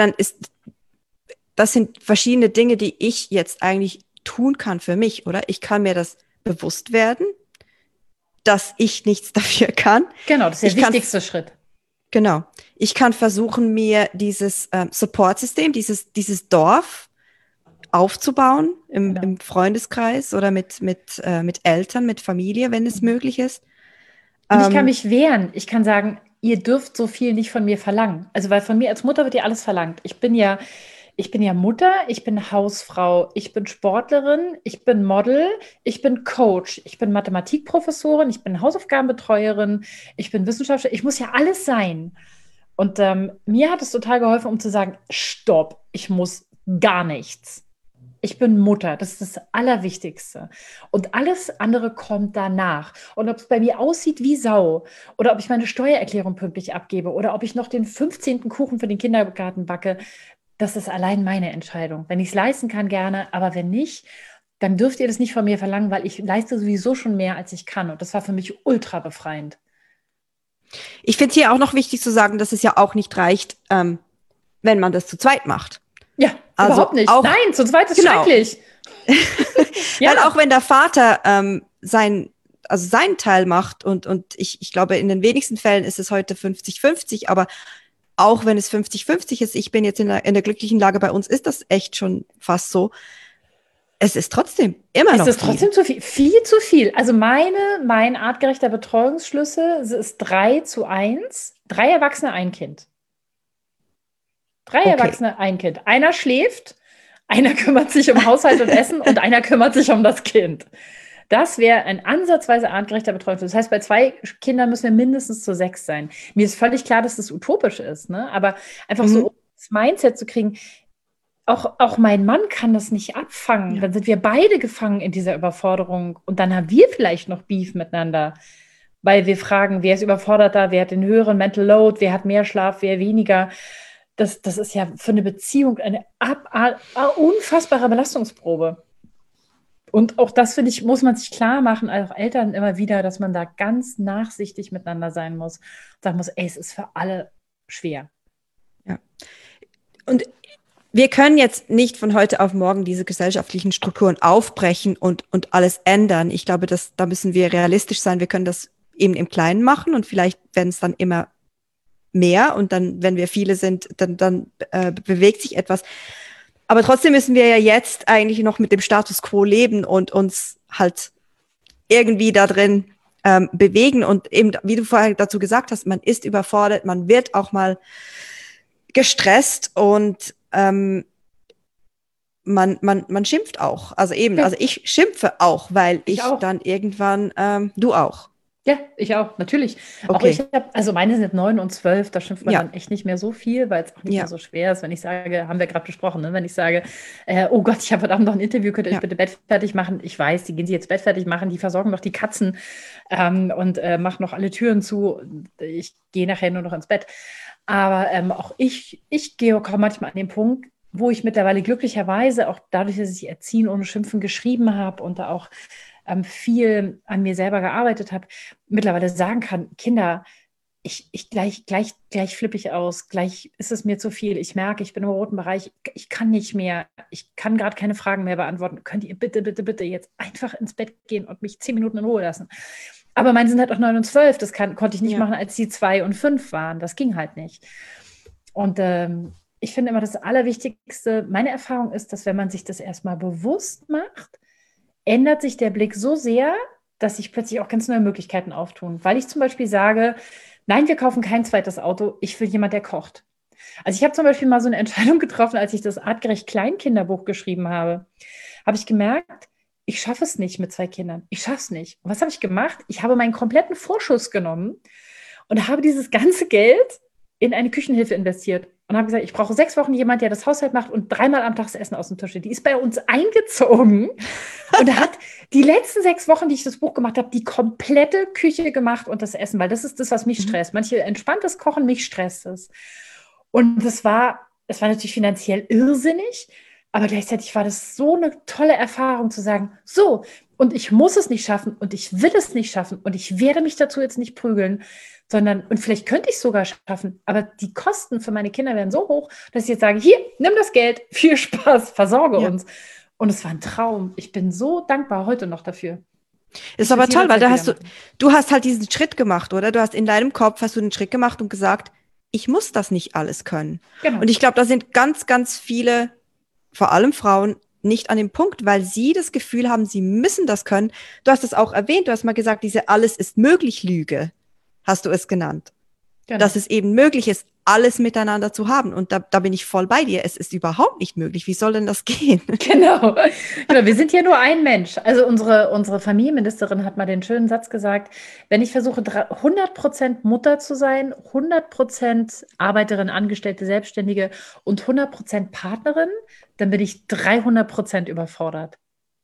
das sind verschiedene Dinge, die ich jetzt eigentlich tun kann für mich, oder? Ich kann mir das bewusst werden, dass ich nichts dafür kann. Genau, das ist der wichtigste Schritt. Genau. Ich kann versuchen, mir dieses Support-System, dieses Dorf aufzubauen im Freundeskreis oder mit Eltern, mit Familie, wenn es möglich ist. Und ich kann mich wehren. Ich kann sagen, ihr dürft so viel nicht von mir verlangen. Also, weil von mir als Mutter wird ja alles verlangt. Ich bin ja Mutter, ich bin Hausfrau, ich bin Sportlerin, ich bin Model, ich bin Coach, ich bin Mathematikprofessorin, ich bin Hausaufgabenbetreuerin, ich bin Wissenschaftlerin. Ich muss ja alles sein. Und mir hat es total geholfen, um zu sagen, stopp, ich muss gar nichts. Ich bin Mutter, das ist das Allerwichtigste. Und alles andere kommt danach. Und ob es bei mir aussieht wie Sau oder ob ich meine Steuererklärung pünktlich abgebe oder ob ich noch den 15. Kuchen für den Kindergarten backe, das ist allein meine Entscheidung. Wenn ich es leisten kann, gerne, aber wenn nicht, dann dürft ihr das nicht von mir verlangen, weil ich leiste sowieso schon mehr, als ich kann. Und das war für mich ultra befreiend. Ich finde es hier auch noch wichtig zu sagen, dass es ja auch nicht reicht, wenn man das zu zweit macht. Ja, also überhaupt nicht. Auch, nein, zu zweit ist genau. schrecklich. Ja. Weil auch wenn der Vater seinen Teil macht und ich glaube, in den wenigsten Fällen ist es heute 50-50, aber auch wenn es 50-50 ist, ich bin jetzt in der glücklichen Lage, bei uns ist das echt schon fast so, es ist trotzdem immer noch Es ist trotzdem zu viel. Viel zu viel. Also mein artgerechter Betreuungsschlüssel ist 3:1. 3 Erwachsene, ein Kind. 3 Erwachsene, ein Kind. Einer schläft, einer kümmert sich um Haushalt und Essen und einer kümmert sich um das Kind. Das wäre ein ansatzweise artgerechter Betreuungsschlüssel. Das heißt, bei 2 Kindern müssen wir mindestens zu 6 sein. Mir ist völlig klar, dass das utopisch ist, ne? Aber einfach so, um das Mindset zu kriegen, auch mein Mann kann das nicht abfangen. Ja. Dann sind wir beide gefangen in dieser Überforderung. Und dann haben wir vielleicht noch Beef miteinander, weil wir fragen, wer ist überforderter, wer hat den höheren Mental Load, wer hat mehr Schlaf, wer weniger. Das ist ja für eine Beziehung eine unfassbare Belastungsprobe. Und auch das, finde ich, muss man sich klar machen, auch Eltern immer wieder, dass man da ganz nachsichtig miteinander sein muss. Sagen muss, ey, es ist für alle schwer. Ja. Und wir können jetzt nicht von heute auf morgen diese gesellschaftlichen Strukturen aufbrechen und alles ändern. Ich glaube, da müssen wir realistisch sein. Wir können das eben im Kleinen machen und vielleicht werden es dann immer mehr und dann, wenn wir viele sind, dann bewegt sich etwas. Aber trotzdem müssen wir ja jetzt eigentlich noch mit dem Status quo leben und uns halt irgendwie da drin bewegen. Und eben, wie du vorher dazu gesagt hast, man ist überfordert, man wird auch mal gestresst und man schimpft auch. Also eben, also ich schimpfe auch, weil ich dann irgendwann, du auch. Ja, ich auch, natürlich. Okay. Also meine sind 9 und 12, da schimpft man dann echt nicht mehr so viel, weil es auch nicht mehr so schwer ist, wenn ich sage, haben wir gerade besprochen, ne? Wenn ich sage, oh Gott, ich habe heute Abend noch ein Interview, könnt ihr euch bitte Bett fertig machen? Ich weiß, die gehen sich jetzt Bett fertig machen, die versorgen doch die Katzen und machen noch alle Türen zu. Ich gehe nachher nur noch ins Bett. Aber auch ich komme manchmal an den Punkt, wo ich mittlerweile glücklicherweise, auch dadurch, dass ich Erziehen ohne Schimpfen geschrieben habe und da auch viel an mir selber gearbeitet habe, mittlerweile sagen kann, Kinder, gleich flippe ich aus, gleich ist es mir zu viel. Ich merke, ich bin im roten Bereich, ich kann nicht mehr, ich kann gerade keine Fragen mehr beantworten. Könnt ihr bitte jetzt einfach ins Bett gehen und mich 10 Minuten in Ruhe lassen? Aber meine sind halt auch 9 und 12, das konnte ich nicht machen, als sie 2 und 5 waren. Das ging halt nicht. Und ich finde immer, das Allerwichtigste, meine Erfahrung ist, dass wenn man sich das erstmal bewusst macht, ändert sich der Blick so sehr, dass sich plötzlich auch ganz neue Möglichkeiten auftun. Weil ich zum Beispiel sage, nein, wir kaufen kein zweites Auto, ich will jemand, der kocht. Also ich habe zum Beispiel mal so eine Entscheidung getroffen, als ich das Artgerecht Kleinkinderbuch geschrieben habe ich gemerkt, ich schaffe es nicht mit 2 Kindern. Ich schaffe es nicht. Und was habe ich gemacht? Ich habe meinen kompletten Vorschuss genommen und habe dieses ganze Geld in eine Küchenhilfe investiert. Und habe gesagt, ich brauche 6 Wochen jemand, der das Haushalt macht und 3-mal am Tag das Essen aus dem Tisch steht. Die ist bei uns eingezogen und hat die letzten 6 Wochen, die ich das Buch gemacht habe, die komplette Küche gemacht und das Essen, weil das ist das, was mich stresst. Manche entspanntes Kochen, mich stresst es. Und es war natürlich finanziell irrsinnig, aber gleichzeitig war das so eine tolle Erfahrung zu sagen, so, und ich muss es nicht schaffen und ich will es nicht schaffen und ich werde mich dazu jetzt nicht prügeln, und vielleicht könnte ich es sogar schaffen, aber die Kosten für meine Kinder wären so hoch, dass ich jetzt sage, hier, nimm das Geld, viel Spaß, versorge uns. Und es war ein Traum. Ich bin so dankbar heute noch dafür. Das ist aber toll, weil du hast halt diesen Schritt gemacht, oder? Du hast in deinem Kopf den Schritt gemacht und gesagt, ich muss das nicht alles können. Genau. Und ich glaube, da sind ganz, ganz viele, vor allem Frauen, nicht an dem Punkt, weil sie das Gefühl haben, sie müssen das können. Du hast es auch erwähnt, du hast mal gesagt, diese Alles ist möglich Lüge, hast du es genannt. Genau. Dass es eben möglich ist, alles miteinander zu haben. Und da bin ich voll bei dir. Es ist überhaupt nicht möglich. Wie soll denn das gehen? Genau. Wir sind ja nur ein Mensch. Also unsere Familienministerin hat mal den schönen Satz gesagt, wenn ich versuche, 100% Mutter zu sein, 100% Arbeiterin, Angestellte, Selbstständige und 100% Partnerin, dann bin ich 300% überfordert.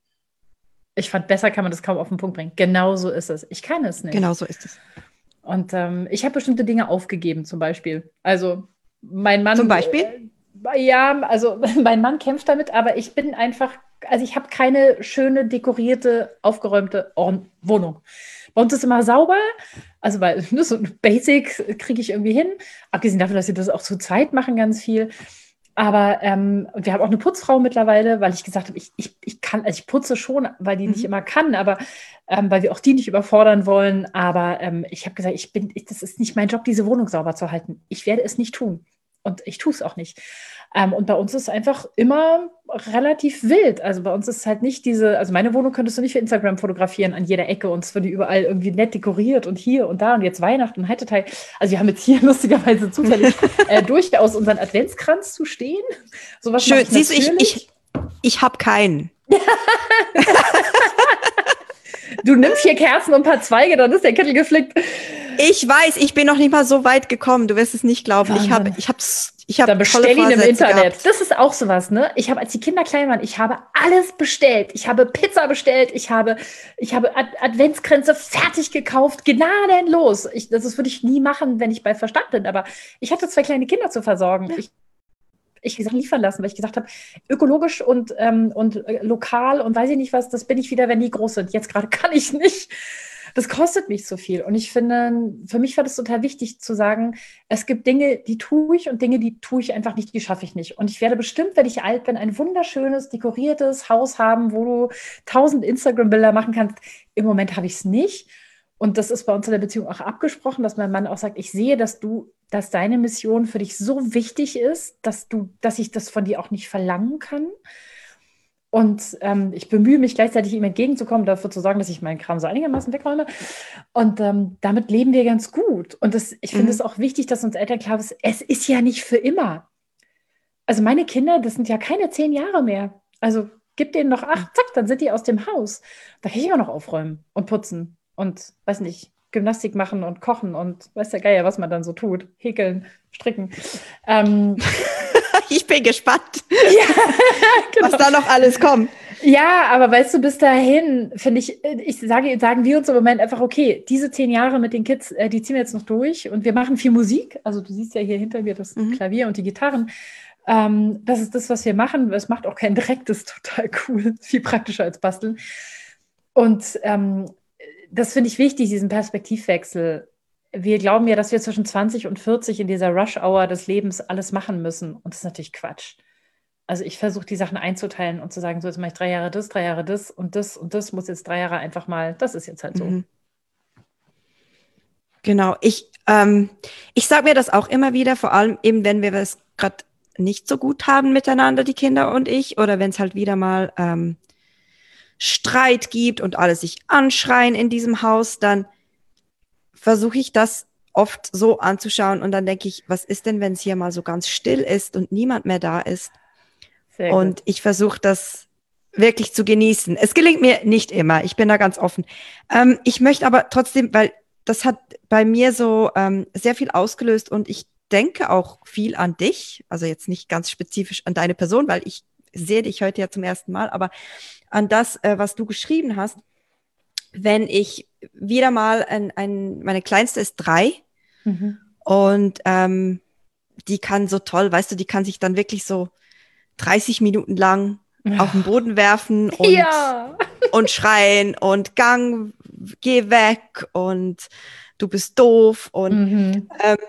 Ich fand, besser kann man das kaum auf den Punkt bringen. Genau so ist es. Ich kann es nicht. Genau so ist es. Und ich habe bestimmte Dinge aufgegeben, zum Beispiel. Also mein Mann... Zum Beispiel? Ja, also mein Mann kämpft damit, aber ich bin einfach, also ich habe keine schöne, dekorierte, aufgeräumte Wohnung. Bei uns ist immer sauber, also weil so Basic kriege ich irgendwie hin. Abgesehen davon, dass wir das auch zu zweit machen, ganz viel. Aber und wir haben auch eine Putzfrau mittlerweile, weil ich gesagt habe, ich kann, also ich putze schon, weil die nicht immer kann, aber weil wir auch die nicht überfordern wollen. Aber ich habe gesagt, das ist nicht mein Job, diese Wohnung sauber zu halten. Ich werde es nicht tun. Und ich tue es auch nicht. Und bei uns ist es einfach immer relativ wild. Also bei uns ist halt nicht also meine Wohnung könntest du nicht für Instagram fotografieren an jeder Ecke und es wird überall irgendwie nett dekoriert und hier und da und jetzt Weihnachten und Heiteteil. Also wir haben jetzt hier lustigerweise zufällig durchaus unseren Adventskranz zu stehen. Sowas Schön, mache ich siehst du, ich habe keinen. Du nimmst 4 Kerzen und ein paar Zweige, dann ist der Kittel geflickt. Ich weiß, ich bin noch nicht mal so weit gekommen. Du wirst es nicht glauben. Wahnsinn. Ich habe Dann bestell ihn im Vorsätze Internet. gehabt. Das ist auch sowas, ne? Ich habe, als die Kinder klein waren, ich habe alles bestellt. Ich habe Pizza bestellt. Ich habe Adventskränze fertig gekauft. Gnadenlos. Das würde ich nie machen, wenn ich bei Verstand bin. Aber ich hatte 2 kleine Kinder zu versorgen. Ja. Ich gesagt, liefern lassen, weil ich gesagt habe, ökologisch und lokal und weiß ich nicht was, das bin ich wieder, wenn die groß sind. Jetzt gerade kann ich nicht. Das kostet mich zu viel. Und ich finde, für mich war das total wichtig zu sagen, es gibt Dinge, die tue ich und Dinge, die tue ich einfach nicht, die schaffe ich nicht. Und ich werde bestimmt, wenn ich alt bin, ein wunderschönes, dekoriertes Haus haben, wo du 1000 Instagram-Bilder machen kannst. Im Moment habe ich es nicht. Und das ist bei uns in der Beziehung auch abgesprochen, dass mein Mann auch sagt, ich sehe, dass deine Mission für dich so wichtig ist, dass ich das von dir auch nicht verlangen kann. Und ich bemühe mich gleichzeitig, ihm entgegenzukommen, dafür zu sorgen, dass ich meinen Kram so einigermaßen wegräume. Und damit leben wir ganz gut. Und ich finde es auch wichtig, dass uns Eltern klar ist, es ist ja nicht für immer. Also meine Kinder, das sind ja keine 10 Jahre mehr. Also gib denen noch 8, zack, dann sind die aus dem Haus. Da kann ich immer noch aufräumen und putzen und, weiß nicht, Gymnastik machen und kochen und weiß der Geier, was man dann so tut. Häkeln, stricken. Ich bin gespannt, Genau. was da noch alles kommt. Ja, aber weißt du, bis dahin, finde ich, sagen wir uns im Moment einfach, okay, diese 10 Jahre mit den Kids, die ziehen wir jetzt noch durch und wir machen viel Musik. Also du siehst ja hier hinter mir das Klavier und die Gitarren. Das ist das, was wir machen. Es macht auch keinen Dreck, das ist total cool. Viel praktischer als basteln. Und das finde ich wichtig, diesen Perspektivwechsel. Wir glauben ja, dass wir zwischen 20 und 40 in dieser Rush-Hour des Lebens alles machen müssen. Und das ist natürlich Quatsch. Also ich versuche, die Sachen einzuteilen und zu sagen, so jetzt mache ich 3 Jahre das, 3 Jahre das und das muss jetzt 3 Jahre einfach mal, das ist jetzt halt so. Genau, ich sage mir das auch immer wieder, vor allem eben, wenn wir es gerade nicht so gut haben miteinander, die Kinder und ich, oder wenn es halt wieder mal Streit gibt und alle sich anschreien in diesem Haus, dann versuche ich das oft so anzuschauen und dann denke ich, was ist denn, wenn es hier mal so ganz still ist und niemand mehr da ist? Sehr Und gut. ich versuche das wirklich zu genießen. Es gelingt mir nicht immer, ich bin da ganz offen. Ich möchte aber trotzdem, weil das hat bei mir so sehr viel ausgelöst und ich denke auch viel an dich, also jetzt nicht ganz spezifisch an deine Person, weil ich sehe dich heute ja zum ersten Mal, aber an das, was du geschrieben hast, wenn ich wieder mal meine Kleinste ist 3 und die kann so toll, weißt du, die kann sich dann wirklich so 30 Minuten lang auf den Boden werfen und schreien und Gang, geh weg und du bist doof und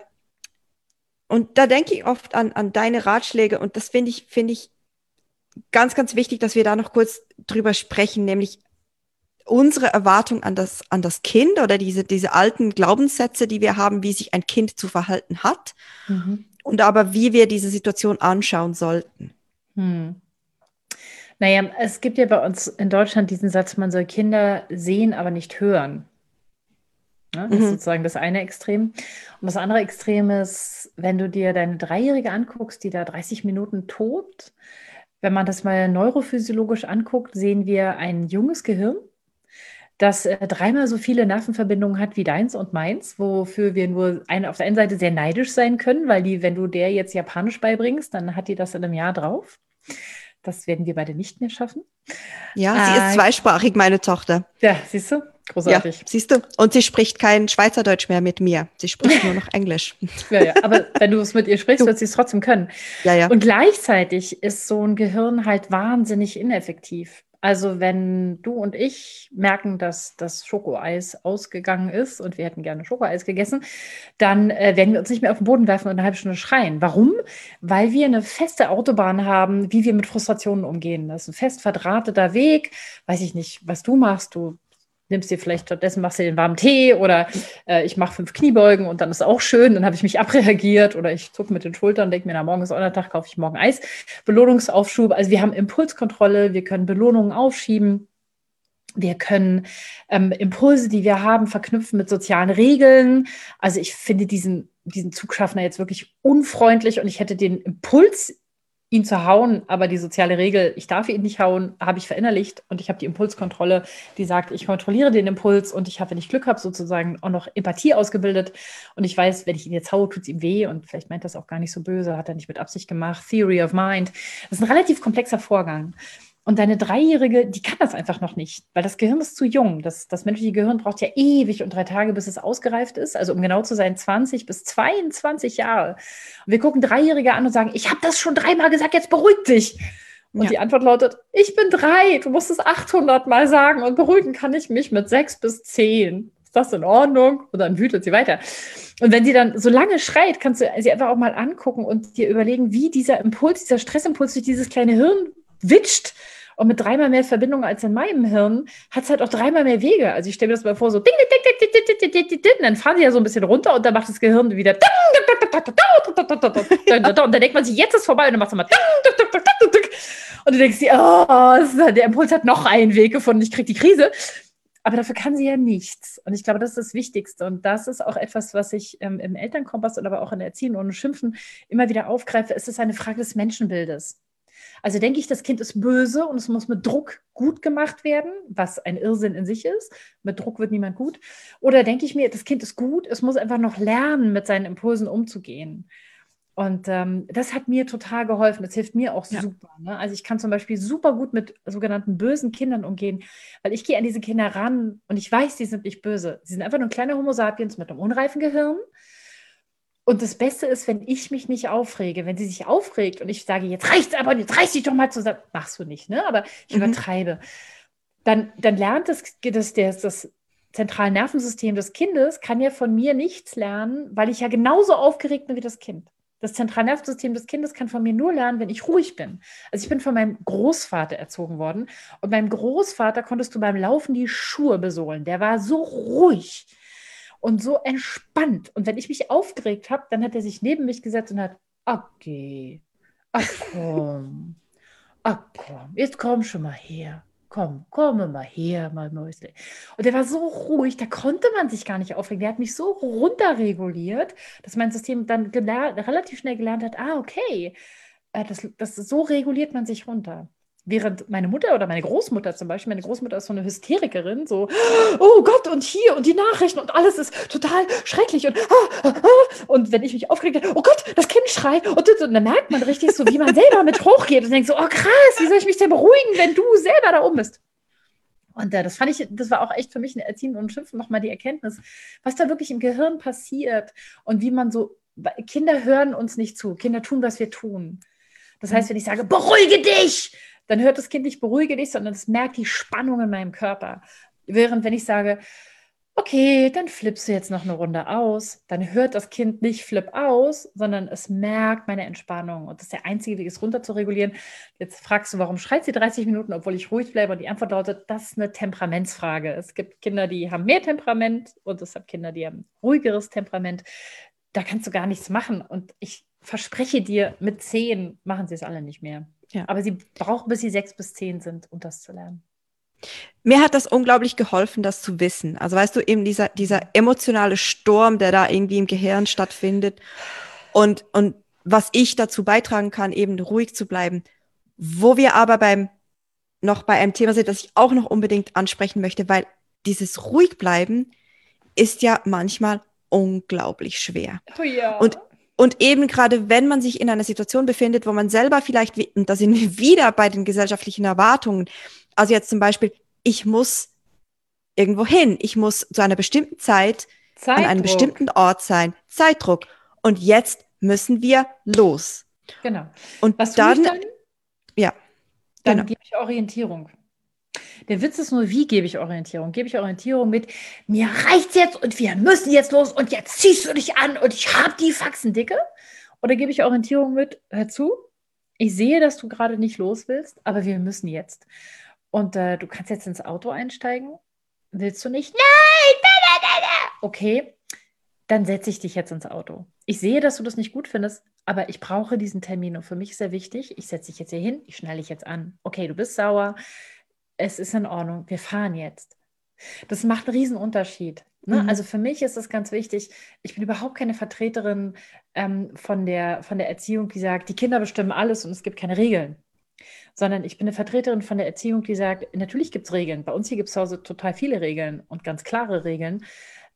da denke ich oft an deine Ratschläge und das finde ich ganz, ganz wichtig, dass wir da noch kurz drüber sprechen, nämlich unsere Erwartung an das Kind oder diese alten Glaubenssätze, die wir haben, wie sich ein Kind zu verhalten hat und aber wie wir diese Situation anschauen sollten. Naja, es gibt ja bei uns in Deutschland diesen Satz, man soll Kinder sehen, aber nicht hören. Ne? Das ist sozusagen das eine Extrem. Und das andere Extrem ist, wenn du dir deine 3-Jährige anguckst, die da 30 Minuten tobt, wenn man das mal neurophysiologisch anguckt, sehen wir ein junges Gehirn, das 3-mal so viele Nervenverbindungen hat wie deins und meins, wofür wir nur auf der einen Seite sehr neidisch sein können, weil wenn du der jetzt Japanisch beibringst, dann hat die das in einem Jahr drauf. Das werden wir beide nicht mehr schaffen. Ja, sie ist zweisprachig, meine Tochter. Ja, siehst du? großartig. Ja, siehst du. Und sie spricht kein Schweizerdeutsch mehr mit mir. Sie spricht nur noch Englisch. Ja. Aber wenn du es mit ihr sprichst, wird sie es trotzdem können. Ja. Und gleichzeitig ist so ein Gehirn halt wahnsinnig ineffektiv. Also wenn du und ich merken, dass das Schokoeis ausgegangen ist und wir hätten gerne Schokoeis gegessen, dann werden wir uns nicht mehr auf den Boden werfen und eine halbe Stunde schreien. Warum? Weil wir eine feste Autobahn haben, wie wir mit Frustrationen umgehen. Das ist ein fest verdrahteter Weg. Weiß ich nicht, was du machst. Du nimmst dir vielleicht stattdessen, machst dir den warmen Tee oder ich mache 5 Kniebeugen und dann ist auch schön, dann habe ich mich abreagiert oder ich zucke mit den Schultern und denke mir, na, morgen ist auch der Tag, kaufe ich morgen Eis. Belohnungsaufschub, also wir haben Impulskontrolle, wir können Belohnungen aufschieben, wir können Impulse, die wir haben, verknüpfen mit sozialen Regeln. Also ich finde diesen Zugschaffner jetzt wirklich unfreundlich und ich hätte den Impuls, ihn zu hauen, aber die soziale Regel, ich darf ihn nicht hauen, habe ich verinnerlicht und ich habe die Impulskontrolle, die sagt, ich kontrolliere den Impuls und ich habe, wenn ich Glück habe, sozusagen auch noch Empathie ausgebildet und ich weiß, wenn ich ihn jetzt haue, tut es ihm weh und vielleicht meint das auch gar nicht so böse, hat er nicht mit Absicht gemacht, Theory of Mind. Das ist ein relativ komplexer Vorgang. Und deine Dreijährige, die kann das einfach noch nicht, weil das Gehirn ist zu jung. Das menschliche Gehirn braucht ja ewig und 3 Tage, bis es ausgereift ist. Also um genau zu sein, 20 bis 22 Jahre. Und wir gucken Dreijährige an und sagen, ich habe das schon 3-mal gesagt, jetzt beruhig dich. Und die Antwort lautet, ich bin 3, du musst es 800 Mal sagen und beruhigen kann ich mich mit 6 bis 10. Ist das in Ordnung? Und dann wütelt sie weiter. Und wenn sie dann so lange schreit, kannst du sie einfach auch mal angucken und dir überlegen, wie dieser Impuls, dieser Stressimpuls durch dieses kleine Hirn witscht. Und mit 3-mal mehr Verbindung als in meinem Hirn hat es halt auch 3-mal mehr Wege. Also ich stelle mir das mal vor, so ding, ding, ding, ding, ding, ding, ding, ding, und dann fahren sie ja so ein bisschen runter und dann macht das Gehirn wieder und dann denkt man sich, jetzt ist vorbei und dann macht es mal und du denkst dir, der Impuls hat noch einen Weg gefunden, ich kriege die Krise. Aber dafür kann sie ja nichts. Und ich glaube, das ist das Wichtigste. Und das ist auch etwas, was ich im Elternkompass und aber auch in der Erziehung ohne Schimpfen immer wieder aufgreife. Es ist eine Frage des Menschenbildes. Also denke ich, das Kind ist böse und es muss mit Druck gut gemacht werden, was ein Irrsinn in sich ist. Mit Druck wird niemand gut. Oder denke ich mir, das Kind ist gut, es muss einfach noch lernen, mit seinen Impulsen umzugehen. Und das hat mir total geholfen. Das hilft mir auch super. Ne? Also ich kann zum Beispiel super gut mit sogenannten bösen Kindern umgehen, weil ich gehe an diese Kinder ran und ich weiß, die sind nicht böse. Sie sind einfach nur kleine Homo sapiens mit einem unreifen Gehirn. Und das Beste ist, wenn ich mich nicht aufrege, wenn sie sich aufregt und ich sage, jetzt reicht's aber, jetzt reiß dich doch mal zusammen. Machst du nicht, ne? Aber ich übertreibe. Dann lernt das zentrale Nervensystem des Kindes, kann ja von mir nichts lernen, weil ich ja genauso aufgeregt bin wie das Kind. Das zentrale Nervensystem des Kindes kann von mir nur lernen, wenn ich ruhig bin. Also ich bin von meinem Großvater erzogen worden und meinem Großvater konntest du beim Laufen die Schuhe besohlen. Der war so ruhig und so entspannt. Und wenn ich mich aufgeregt habe, dann hat er sich neben mich gesetzt und hat, okay, ach komm, jetzt komm schon mal her. Komm mal her, mein Mäusle. Und der war so ruhig, da konnte man sich gar nicht aufregen. Der hat mich so runterreguliert, dass mein System dann relativ schnell gelernt hat, okay, so reguliert man sich runter. Während meine Mutter oder meine Großmutter zum Beispiel, meine Großmutter ist so eine Hysterikerin, so, oh Gott, und hier und die Nachrichten und alles ist total schrecklich und wenn ich mich aufgeregt habe, oh Gott, das Kind schreit und dann merkt man richtig so, wie man selber mit hochgeht und denkt so, oh krass, wie soll ich mich denn beruhigen, wenn du selber da oben bist? Und das war auch echt für mich eine Erziehung und Schimpfen nochmal die Erkenntnis, was da wirklich im Gehirn passiert und wie man so, Kinder hören uns nicht zu, Kinder tun, was wir tun. Das heißt, wenn ich sage, beruhige dich, dann hört das Kind nicht beruhige dich, sondern es merkt die Spannung in meinem Körper. Während wenn ich sage, okay, dann flippst du jetzt noch eine Runde aus, dann hört das Kind nicht flipp aus, sondern es merkt meine Entspannung. Und das ist der einzige Weg, es runter zu regulieren. Jetzt fragst du, warum schreit sie 30 Minuten, obwohl ich ruhig bleibe? Und die Antwort lautet, das ist eine Temperamentsfrage. Es gibt Kinder, die haben mehr Temperament und es gibt Kinder, die haben ruhigeres Temperament. Da kannst du gar nichts machen. Und ich verspreche dir, mit 10 machen sie es alle nicht mehr. Ja. Aber sie brauchen, bis sie 6 bis 10 sind, um das zu lernen. Mir hat das unglaublich geholfen, das zu wissen. Also weißt du, eben dieser emotionale Sturm, der da irgendwie im Gehirn stattfindet und was ich dazu beitragen kann, eben ruhig zu bleiben. Wo wir aber bei einem Thema sind, das ich auch noch unbedingt ansprechen möchte, weil dieses Ruhigbleiben ist ja manchmal unglaublich schwer. Oh ja. Und eben gerade, wenn man sich in einer Situation befindet, wo man selber vielleicht, und da sind wir wieder bei den gesellschaftlichen Erwartungen, also jetzt zum Beispiel, ich muss irgendwo hin. Ich muss zu einer bestimmten Zeit an einem Zeitdruck. bestimmten Ort sein. Zeitdruck. Und jetzt müssen wir los. Genau. Und Was tue ich dann? Ja, Dann genau. gebe ich Orientierung. Der Witz ist nur, wie gebe ich Orientierung? Gebe ich Orientierung mit, mir reicht's jetzt und wir müssen jetzt los und jetzt ziehst du dich an und ich habe die Faxen dicke? Oder gebe ich Orientierung mit, hör zu, ich sehe, dass du gerade nicht los willst, aber wir müssen jetzt. Und du kannst jetzt ins Auto einsteigen. Willst du nicht? Nein! Okay, dann setze ich dich jetzt ins Auto. Ich sehe, dass du das nicht gut findest, aber ich brauche diesen Termin und für mich ist er wichtig. Ich setze dich jetzt hier hin, ich schnalle dich jetzt an. Okay, du bist sauer, es ist in Ordnung, wir fahren jetzt. Das macht einen riesen Unterschied. Ne? Mhm. Also für mich ist es ganz wichtig, ich bin überhaupt keine Vertreterin von der Erziehung, die sagt, die Kinder bestimmen alles und es gibt keine Regeln. Sondern ich bin eine Vertreterin von der Erziehung, die sagt, natürlich gibt es Regeln. Bei uns hier gibt es zu Hause total viele Regeln und ganz klare Regeln.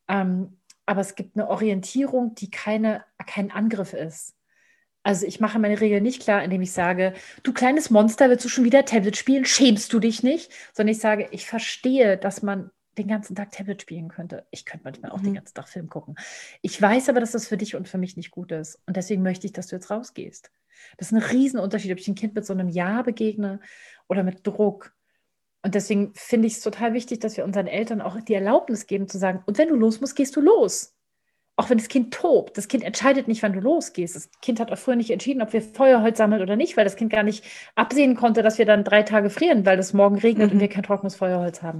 Aber es gibt eine Orientierung, die kein Angriff ist. Also ich mache meine Regeln nicht klar, indem ich sage, du kleines Monster, willst du schon wieder Tablet spielen? Schämst du dich nicht? Sondern ich sage, ich verstehe, dass man den ganzen Tag Tablet spielen könnte. Ich könnte manchmal auch den ganzen Tag Film gucken. Ich weiß aber, dass das für dich und für mich nicht gut ist. Und deswegen möchte ich, dass du jetzt rausgehst. Das ist ein Riesenunterschied, ob ich ein Kind mit so einem Ja begegne oder mit Druck. Und deswegen finde ich es total wichtig, dass wir unseren Eltern auch die Erlaubnis geben zu sagen, und wenn du los musst, gehst du los. Auch wenn das Kind tobt. Das Kind entscheidet nicht, wann du losgehst. Das Kind hat auch früher nicht entschieden, ob wir Feuerholz sammeln oder nicht, weil das Kind gar nicht absehen konnte, dass wir dann 3 Tage frieren, weil es morgen regnet und wir kein trockenes Feuerholz haben.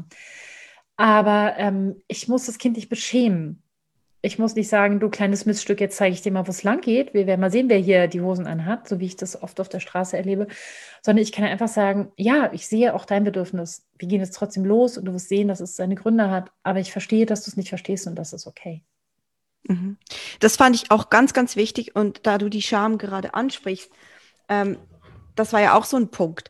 Aber ich muss das Kind nicht beschämen. Ich muss nicht sagen, du kleines Miststück, jetzt zeige ich dir mal, wo es lang geht. Wir werden mal sehen, wer hier die Hosen anhat, so wie ich das oft auf der Straße erlebe. Sondern ich kann einfach sagen, ja, ich sehe auch dein Bedürfnis. Wir gehen jetzt trotzdem los und du wirst sehen, dass es seine Gründe hat. Aber ich verstehe, dass du es nicht verstehst und das ist okay. Das fand ich auch ganz, ganz wichtig. Und da du die Scham gerade ansprichst, das war ja auch so ein Punkt.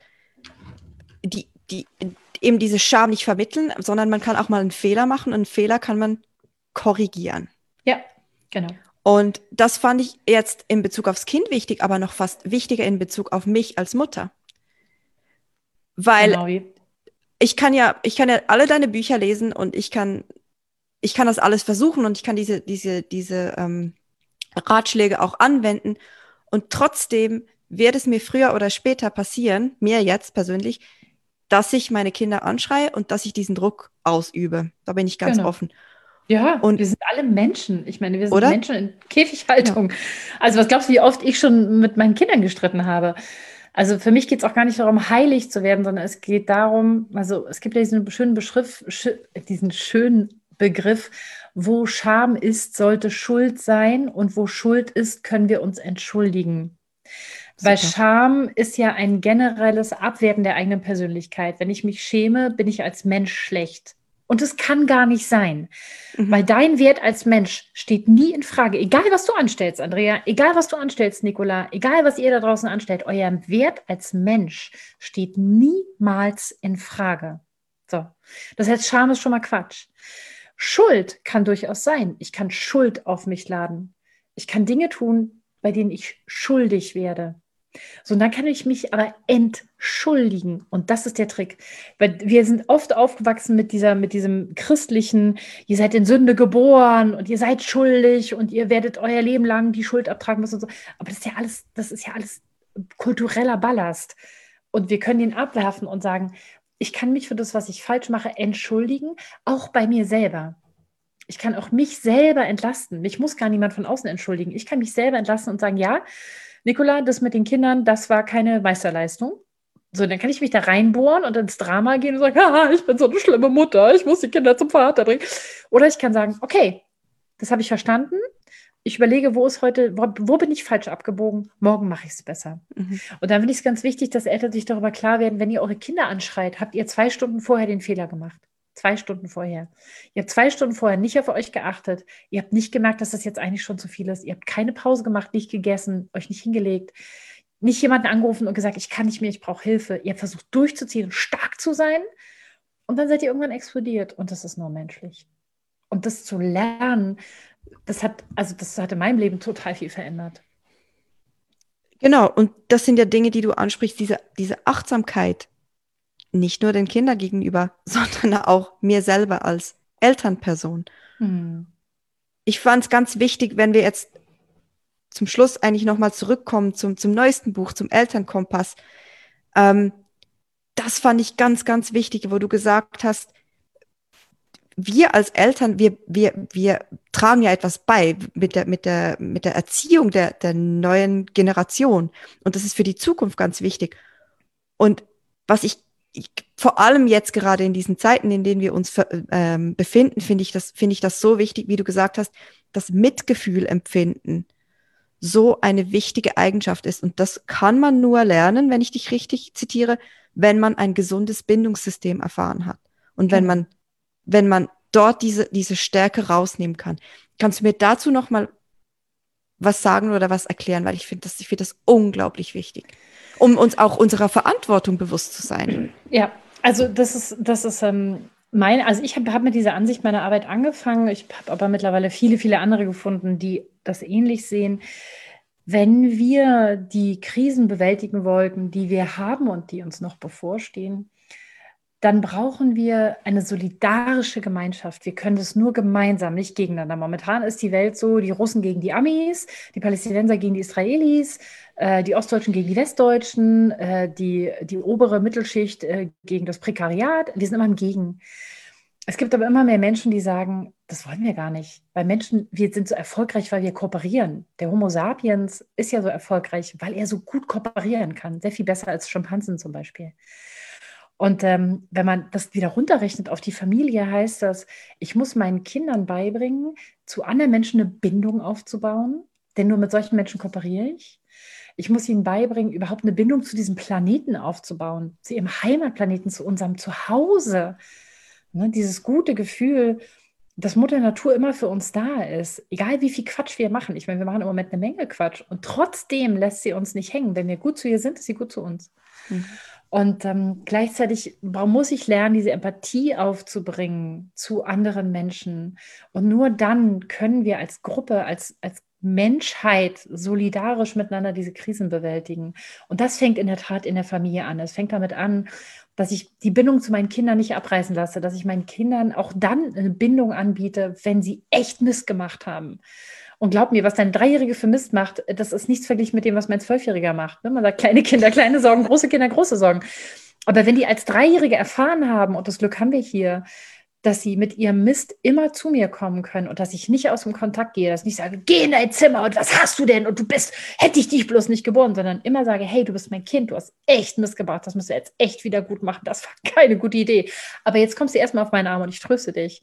Eben diese Scham nicht vermitteln, sondern man kann auch mal einen Fehler machen und einen Fehler kann man korrigieren. Ja, genau. Und das fand ich jetzt in Bezug aufs Kind wichtig, aber noch fast wichtiger in Bezug auf mich als Mutter. Weil Genau. ich kann ja alle deine Bücher lesen und ich kann das alles versuchen und ich kann diese Ratschläge auch anwenden. Und trotzdem wird es mir früher oder später passieren, mir jetzt persönlich, dass ich meine Kinder anschreie und dass ich diesen Druck ausübe. Da bin ich ganz offen. Ja, und wir sind alle Menschen. Ich meine, wir sind oder? Menschen in Käfighaltung. Ja. Also was glaubst du, wie oft ich schon mit meinen Kindern gestritten habe? Also für mich geht es auch gar nicht darum, heilig zu werden, sondern es geht darum, also es gibt ja diesen schönen Begriff, wo Scham ist, sollte Schuld sein und wo Schuld ist, können wir uns entschuldigen. Super. Weil Scham ist ja ein generelles Abwerten der eigenen Persönlichkeit. Wenn ich mich schäme, bin ich als Mensch schlecht. Und es kann gar nicht sein, weil dein Wert als Mensch steht nie in Frage. Egal, was du anstellst, Andrea, egal, was du anstellst, Nicola, egal, was ihr da draußen anstellt, euer Wert als Mensch steht niemals in Frage. So, das heißt, Scham ist schon mal Quatsch. Schuld kann durchaus sein. Ich kann Schuld auf mich laden. Ich kann Dinge tun, bei denen ich schuldig werde. So, und dann kann ich mich aber entschuldigen. Und das ist der Trick. Weil wir sind oft aufgewachsen mit diesem christlichen, ihr seid in Sünde geboren und ihr seid schuldig und ihr werdet euer Leben lang die Schuld abtragen müssen und so. Aber das ist ja alles kultureller Ballast. Und wir können ihn abwerfen und sagen, ich kann mich für das, was ich falsch mache, entschuldigen, auch bei mir selber. Ich kann auch mich selber entlasten. Mich muss gar niemand von außen entschuldigen. Ich kann mich selber entlasten und sagen, ja, Nicola, das mit den Kindern, das war keine Meisterleistung. So, dann kann ich mich da reinbohren und ins Drama gehen und sagen, haha, ich bin so eine schlimme Mutter, ich muss die Kinder zum Vater bringen. Oder ich kann sagen, okay, das habe ich verstanden. Ich überlege, wo bin ich falsch abgebogen? Morgen mache ich es besser. Und dann finde ich es ganz wichtig, dass Eltern sich darüber klar werden, wenn ihr eure Kinder anschreit, habt ihr 2 Stunden vorher den Fehler gemacht. 2 Stunden vorher. Ihr habt 2 Stunden vorher nicht auf euch geachtet. Ihr habt nicht gemerkt, dass das jetzt eigentlich schon zu viel ist. Ihr habt keine Pause gemacht, nicht gegessen, euch nicht hingelegt, nicht jemanden angerufen und gesagt, ich kann nicht mehr, ich brauche Hilfe. Ihr habt versucht durchzuziehen und stark zu sein. Und dann seid ihr irgendwann explodiert. Und das ist nur menschlich. Und das zu lernen, das hat in meinem Leben total viel verändert. Genau, und das sind ja Dinge, die du ansprichst, diese Achtsamkeit. nicht nur den Kindern gegenüber, sondern auch mir selber als Elternperson. Ich fand es ganz wichtig, wenn wir jetzt zum Schluss eigentlich nochmal zurückkommen zum neuesten Buch, zum Elternkompass. Das fand ich ganz, ganz wichtig, wo du gesagt hast, wir als Eltern, wir tragen ja etwas bei mit der Erziehung der neuen Generation. Und das ist für die Zukunft ganz wichtig. Und was ich vor allem jetzt gerade in diesen Zeiten, in denen wir uns befinden, finde ich das so wichtig, wie du gesagt hast, das Mitgefühl empfinden so eine wichtige Eigenschaft ist. Und das kann man nur lernen, wenn ich dich richtig zitiere, wenn man ein gesundes Bindungssystem erfahren hat. Und wenn man dort diese Stärke rausnehmen kann. Kannst du mir dazu noch mal was sagen oder was erklären? Weil ich finde das unglaublich wichtig, um uns auch unserer Verantwortung bewusst zu sein. Ja, also das ist also ich habe mit dieser Ansicht meiner Arbeit angefangen. Ich habe aber mittlerweile viele, viele andere gefunden, die das ähnlich sehen. Wenn wir die Krisen bewältigen wollten, die wir haben und die uns noch bevorstehen, dann brauchen wir eine solidarische Gemeinschaft. Wir können das nur gemeinsam, nicht gegeneinander. Momentan ist die Welt so, die Russen gegen die Amis, die Palästinenser gegen die Israelis, die Ostdeutschen gegen die Westdeutschen, die obere Mittelschicht gegen das Prekariat. Wir sind immer im Gegen. Es gibt aber immer mehr Menschen, die sagen, das wollen wir gar nicht. Weil Menschen, wir sind so erfolgreich, weil wir kooperieren. Der Homo sapiens ist ja so erfolgreich, weil er so gut kooperieren kann. Sehr viel besser als Schimpansen zum Beispiel. Und wenn man das wieder runterrechnet auf die Familie, heißt das, ich muss meinen Kindern beibringen, zu anderen Menschen eine Bindung aufzubauen, denn nur mit solchen Menschen kooperiere ich. Ich muss ihnen beibringen, überhaupt eine Bindung zu diesem Planeten aufzubauen, zu ihrem Heimatplaneten, zu unserem Zuhause. Ne, dieses gute Gefühl, dass Mutter Natur immer für uns da ist, egal wie viel Quatsch wir machen. Ich meine, wir machen im Moment eine Menge Quatsch und trotzdem lässt sie uns nicht hängen. Wenn wir gut zu ihr sind, ist sie gut zu uns. Und gleichzeitig muss ich lernen, diese Empathie aufzubringen zu anderen Menschen. Und nur dann können wir als Gruppe, als Menschheit solidarisch miteinander diese Krisen bewältigen. Und das fängt in der Tat in der Familie an. Es fängt damit an, dass ich die Bindung zu meinen Kindern nicht abreißen lasse, dass ich meinen Kindern auch dann eine Bindung anbiete, wenn sie echt Mist gemacht haben. Und glaub mir, was dein Dreijährige für Mist macht, das ist nichts verglichen mit dem, was mein Zwölfjähriger macht. Man sagt, kleine Kinder, kleine Sorgen, große Kinder, große Sorgen. Aber wenn die als Dreijährige erfahren haben, und das Glück haben wir hier, dass sie mit ihrem Mist immer zu mir kommen können und dass ich nicht aus dem Kontakt gehe, dass ich nicht sage, geh in dein Zimmer und was hast du denn und hätte ich dich bloß nicht geboren, sondern immer sage, hey, du bist mein Kind, du hast echt Mist gebracht, das musst du jetzt echt wieder gut machen, das war keine gute Idee. Aber jetzt kommst du erstmal auf meinen Arm und ich tröste dich.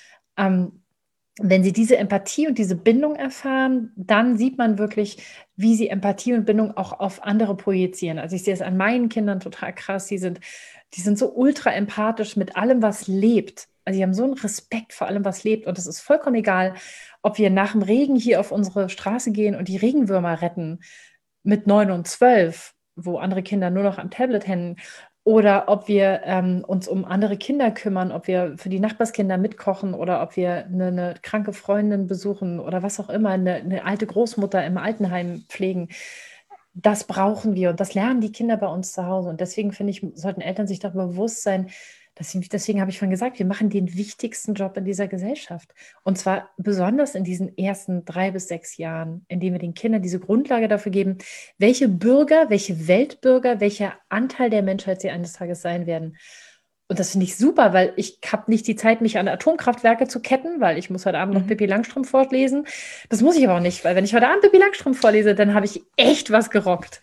Wenn sie diese Empathie und diese Bindung erfahren, dann sieht man wirklich, wie sie Empathie und Bindung auch auf andere projizieren. Also ich sehe es an meinen Kindern total krass, die sind so ultra empathisch mit allem, was lebt. Also die haben so einen Respekt vor allem, was lebt. Und es ist vollkommen egal, ob wir nach dem Regen hier auf unsere Straße gehen und die Regenwürmer retten mit 9 und 12, wo andere Kinder nur noch am Tablet hängen, oder ob wir uns um andere Kinder kümmern, ob wir für die Nachbarskinder mitkochen oder ob wir eine kranke Freundin besuchen oder was auch immer, eine alte Großmutter im Altenheim pflegen. Das brauchen wir und das lernen die Kinder bei uns zu Hause. Und deswegen finde ich, sollten Eltern sich darüber bewusst sein, deswegen habe ich vorhin gesagt, wir machen den wichtigsten Job in dieser Gesellschaft. Und zwar besonders in diesen ersten 3 bis 6 Jahren, indem wir den Kindern diese Grundlage dafür geben, welche Bürger, welche Weltbürger, welcher Anteil der Menschheit sie eines Tages sein werden. Und das finde ich super, weil ich habe nicht die Zeit, mich an Atomkraftwerke zu ketten, weil ich muss heute Abend noch Pippi Langstrumpf vorlesen. Das muss ich aber auch nicht, weil wenn ich heute Abend Pippi Langstrumpf vorlese, dann habe ich echt was gerockt.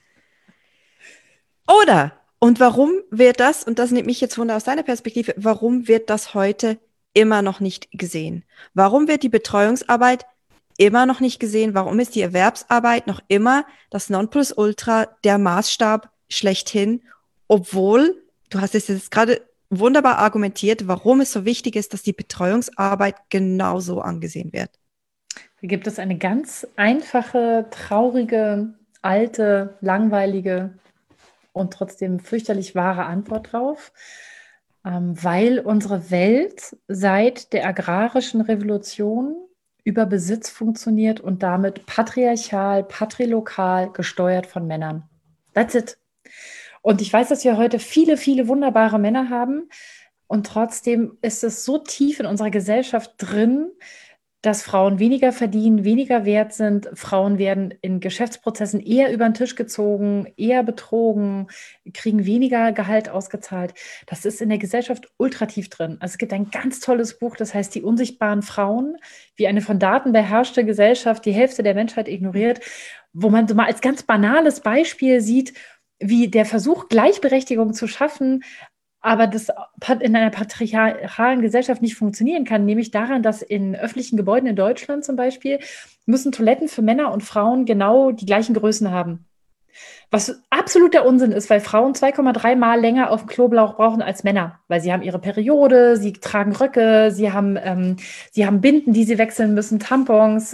Oder, und warum wird das, und das nimmt mich jetzt wunder aus deiner Perspektive, warum wird das heute immer noch nicht gesehen? Warum wird die Betreuungsarbeit immer noch nicht gesehen? Warum ist die Erwerbsarbeit noch immer das Nonplusultra, der Maßstab schlechthin? Obwohl, du hast es jetzt gerade wunderbar argumentiert, warum es so wichtig ist, dass die Betreuungsarbeit genauso angesehen wird. Da gibt es eine ganz einfache, traurige, alte, langweilige und trotzdem fürchterlich wahre Antwort drauf, weil unsere Welt seit der agrarischen Revolution über Besitz funktioniert und damit patriarchal, patrilokal gesteuert von Männern. That's it. Und ich weiß, dass wir heute viele, viele wunderbare Männer haben. Und trotzdem ist es so tief in unserer Gesellschaft drin, dass Frauen weniger verdienen, weniger wert sind. Frauen werden in Geschäftsprozessen eher über den Tisch gezogen, eher betrogen, kriegen weniger Gehalt ausgezahlt. Das ist in der Gesellschaft ultra tief drin. Also es gibt ein ganz tolles Buch, das heißt Die unsichtbaren Frauen, wie eine von Daten beherrschte Gesellschaft die Hälfte der Menschheit ignoriert, wo man so mal als ganz banales Beispiel sieht, wie der Versuch, Gleichberechtigung zu schaffen, aber das in einer patriarchalen Gesellschaft nicht funktionieren kann, nämlich daran, dass in öffentlichen Gebäuden in Deutschland zum Beispiel müssen Toiletten für Männer und Frauen genau die gleichen Größen haben. Was absoluter Unsinn ist, weil Frauen 2,3 Mal länger auf dem Kloblauch brauchen als Männer, weil sie haben ihre Periode, sie tragen Röcke, sie haben Binden, die sie wechseln müssen, Tampons,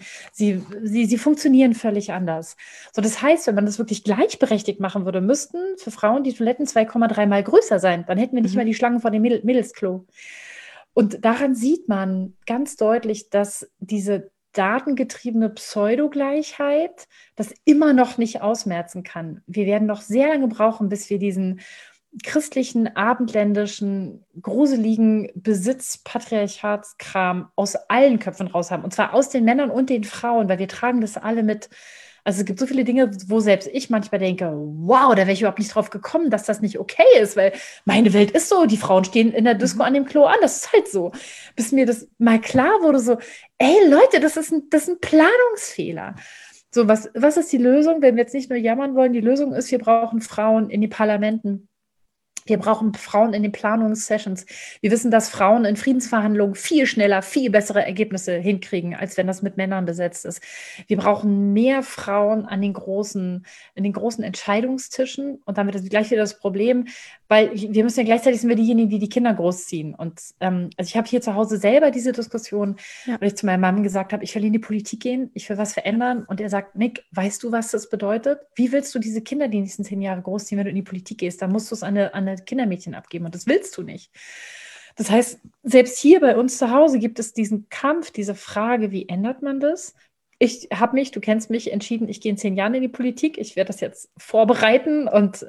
sie funktionieren völlig anders. So, das heißt, wenn man das wirklich gleichberechtigt machen würde, müssten für Frauen die Toiletten 2,3 Mal größer sein. Dann hätten wir nicht mehr die Schlangen vor dem Mädelsklo. Und daran sieht man ganz deutlich, dass diese datengetriebene Pseudogleichheit das immer noch nicht ausmerzen kann. Wir werden noch sehr lange brauchen, bis wir diesen christlichen, abendländischen, gruseligen Besitz-Patriarchatskram aus allen Köpfen raus haben. Und zwar aus den Männern und den Frauen, weil wir tragen das alle mit. Also es gibt so viele Dinge, wo selbst ich manchmal denke, wow, da wäre ich überhaupt nicht drauf gekommen, dass das nicht okay ist, weil meine Welt ist so, die Frauen stehen in der Disco an dem Klo an, das ist halt so. Bis mir das mal klar wurde, so, ey Leute, das ist ein Planungsfehler. So, was ist die Lösung, wenn wir jetzt nicht nur jammern wollen? Die Lösung ist, wir brauchen Frauen in den Parlamenten. Wir brauchen Frauen in den Planungssessions. Wir wissen, dass Frauen in Friedensverhandlungen viel schneller, viel bessere Ergebnisse hinkriegen, als wenn das mit Männern besetzt ist. Wir brauchen mehr Frauen in den großen Entscheidungstischen. Und damit ist gleich wieder das Problem, weil wir müssen ja gleichzeitig sind wir diejenigen, die die Kinder großziehen. Und also ich habe hier zu Hause selber diese Diskussion, weil ich zu meinem Mann gesagt habe, ich will in die Politik gehen, ich will was verändern. Und er sagt, Nick, weißt du, was das bedeutet? Wie willst du diese Kinder die nächsten 10 Jahre großziehen, wenn du in die Politik gehst? Dann musst du es an eine Kindermädchen abgeben und das willst du nicht. Das heißt, selbst hier bei uns zu Hause gibt es diesen Kampf, diese Frage, wie ändert man das? Ich habe mich, du kennst mich, entschieden, ich gehe in 10 Jahren in die Politik. Ich werde das jetzt vorbereiten und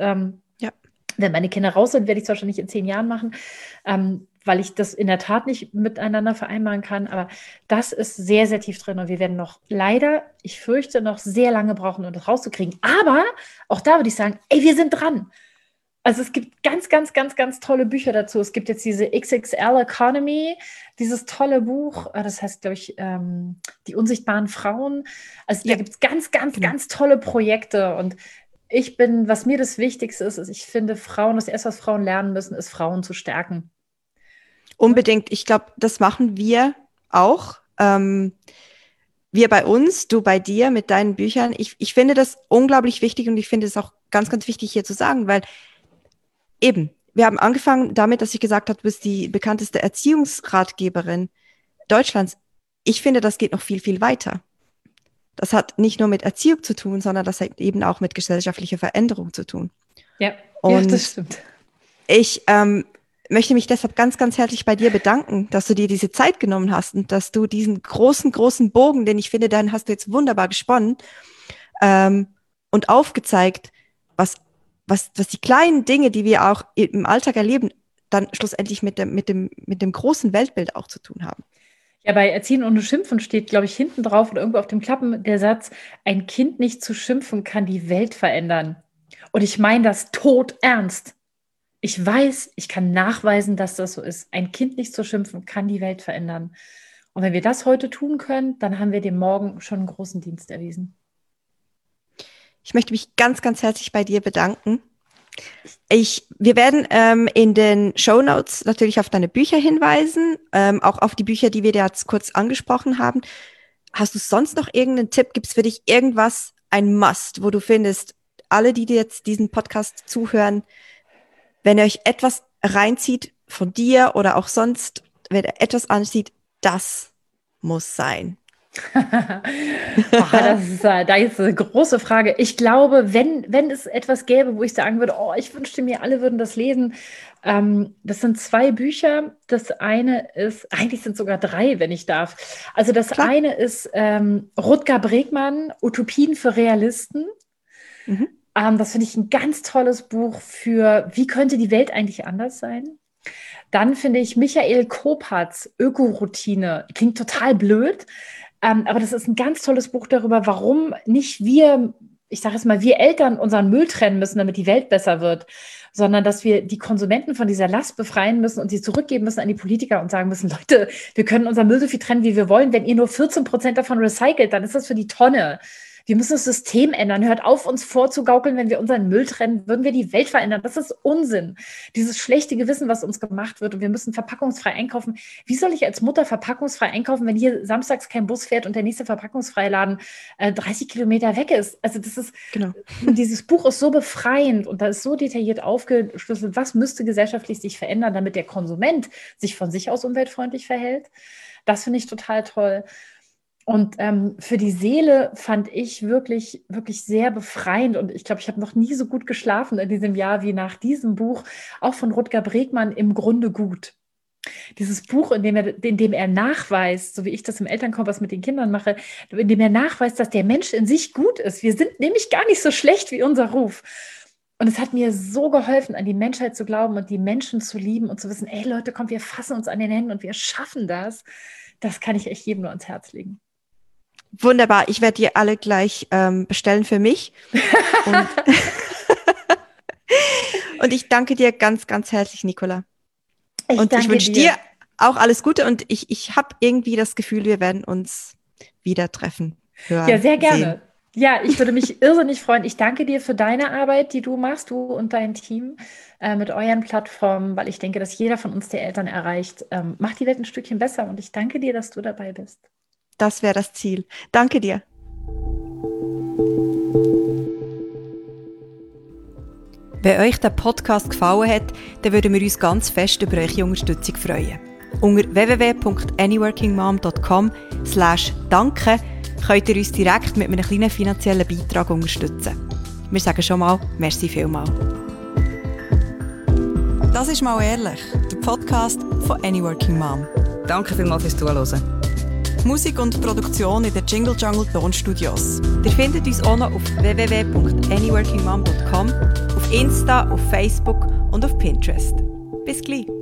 wenn meine Kinder raus sind, werde ich es wahrscheinlich in 10 Jahren machen, weil ich das in der Tat nicht miteinander vereinbaren kann. Aber das ist sehr, sehr tief drin und wir werden noch leider, ich fürchte, noch sehr lange brauchen, um das rauszukriegen. Aber auch da würde ich sagen, ey, wir sind dran. Also es gibt ganz, ganz, ganz, ganz tolle Bücher dazu. Es gibt jetzt diese XXL Economy, dieses tolle Buch, das heißt, glaube ich, Die unsichtbaren Frauen. Also da gibt es ganz, ganz, ganz tolle Projekte. Und was mir das Wichtigste ist, ich finde, das Erste, was Frauen lernen müssen, ist, Frauen zu stärken. Unbedingt. Ich glaube, das machen wir auch. Wir bei uns, du bei dir mit deinen Büchern. Ich finde das unglaublich wichtig und ich finde es auch ganz, ganz wichtig hier zu sagen, weil eben, wir haben angefangen damit, dass ich gesagt habe, du bist die bekannteste Erziehungsratgeberin Deutschlands. Ich finde, das geht noch viel, viel weiter. Das hat nicht nur mit Erziehung zu tun, sondern das hat eben auch mit gesellschaftlicher Veränderung zu tun. Ja, und das stimmt. Ich möchte mich deshalb ganz, ganz herzlich bei dir bedanken, dass du dir diese Zeit genommen hast und dass du diesen großen, großen Bogen, den ich finde, den hast du jetzt wunderbar gesponnen und aufgezeigt, was die kleinen Dinge, die wir auch im Alltag erleben, dann schlussendlich mit dem großen Weltbild auch zu tun haben. Ja, bei Erziehen ohne Schimpfen steht, glaube ich, hinten drauf oder irgendwo auf dem Klappen der Satz, ein Kind nicht zu schimpfen kann die Welt verändern. Und ich meine das todernst. Ich weiß, ich kann nachweisen, dass das so ist. Ein Kind nicht zu schimpfen kann die Welt verändern. Und wenn wir das heute tun können, dann haben wir dem Morgen schon einen großen Dienst erwiesen. Ich möchte mich ganz, ganz herzlich bei dir bedanken. Wir werden in den Shownotes natürlich auf deine Bücher hinweisen, auch auf die Bücher, die wir dir jetzt kurz angesprochen haben. Hast du sonst noch irgendeinen Tipp? Gibt es für dich irgendwas, ein Must, wo du findest, alle, die dir jetzt diesen Podcast zuhören, wenn ihr euch etwas reinzieht von dir oder auch sonst, wenn ihr etwas ansieht, das muss sein? Das ist da jetzt eine große Frage. Ich glaube, wenn es etwas gäbe, wo ich sagen würde, oh, ich wünschte mir, alle würden das lesen. Das sind 2 Bücher. Das eine ist, eigentlich sind es sogar 3, wenn ich darf. Also das Klar. eine ist Rutger Bregmann, Utopien für Realisten. Das finde ich ein ganz tolles Buch für, wie könnte die Welt eigentlich anders sein? Dann finde ich Michael Kopatz, Ökoroutine. Klingt total blöd, aber das ist ein ganz tolles Buch darüber, warum nicht wir, ich sage es mal, wir Eltern unseren Müll trennen müssen, damit die Welt besser wird, sondern dass wir die Konsumenten von dieser Last befreien müssen und sie zurückgeben müssen an die Politiker und sagen müssen, Leute, wir können unseren Müll so viel trennen, wie wir wollen. Wenn ihr nur 14% davon recycelt, dann ist das für die Tonne. Wir müssen das System ändern. Hört auf, uns vorzugaukeln, wenn wir unseren Müll trennen, würden wir die Welt verändern. Das ist Unsinn. Dieses schlechte Gewissen, was uns gemacht wird. Und wir müssen verpackungsfrei einkaufen. Wie soll ich als Mutter verpackungsfrei einkaufen, wenn hier samstags kein Bus fährt und der nächste Verpackungsfreiladen 30 Kilometer weg ist? Also das ist, dieses Buch ist so befreiend und da ist so detailliert aufgeschlüsselt, was müsste gesellschaftlich sich verändern, damit der Konsument sich von sich aus umweltfreundlich verhält. Das finde ich total toll. Und für die Seele fand ich wirklich, wirklich sehr befreiend. Und ich glaube, ich habe noch nie so gut geschlafen in diesem Jahr wie nach diesem Buch, auch von Rutger Bregmann, Im Grunde gut. Dieses Buch, in dem er nachweist, so wie ich das im Elternkompass mit den Kindern mache, in dem er nachweist, dass der Mensch in sich gut ist. Wir sind nämlich gar nicht so schlecht wie unser Ruf. Und es hat mir so geholfen, an die Menschheit zu glauben und die Menschen zu lieben und zu wissen, ey Leute, komm, wir fassen uns an den Händen und wir schaffen das. Das kann ich echt jedem nur ans Herz legen. Wunderbar, ich werde die alle gleich bestellen für mich. Und ich danke dir ganz, ganz herzlich, Nicola. Ich wünsche dir auch alles Gute und ich habe irgendwie das Gefühl, wir werden uns wieder treffen. Hören, ja, sehr gerne. Sehen. Ja, ich würde mich irrsinnig freuen. Ich danke dir für deine Arbeit, die du machst, du und dein Team mit euren Plattformen, weil ich denke, dass jeder von uns, der Eltern erreicht, macht die Welt ein Stückchen besser. Und ich danke dir, dass du dabei bist. Das wäre das Ziel. Danke dir. Wenn euch der Podcast gefallen hat, dann würden wir uns ganz fest über eure Unterstützung freuen. Unter www.anyworkingmom.com/danke könnt ihr uns direkt mit einem kleinen finanziellen Beitrag unterstützen. Wir sagen schon mal, merci vielmals. Das ist «Mal ehrlich», der Podcast von Anyworking Mom. Danke vielmals fürs Zuhören. Musik und Produktion in den Jingle Jungle Tonstudios. Ihr findet uns auch noch auf www.anyworkingmom.com, auf Insta, auf Facebook und auf Pinterest. Bis gleich!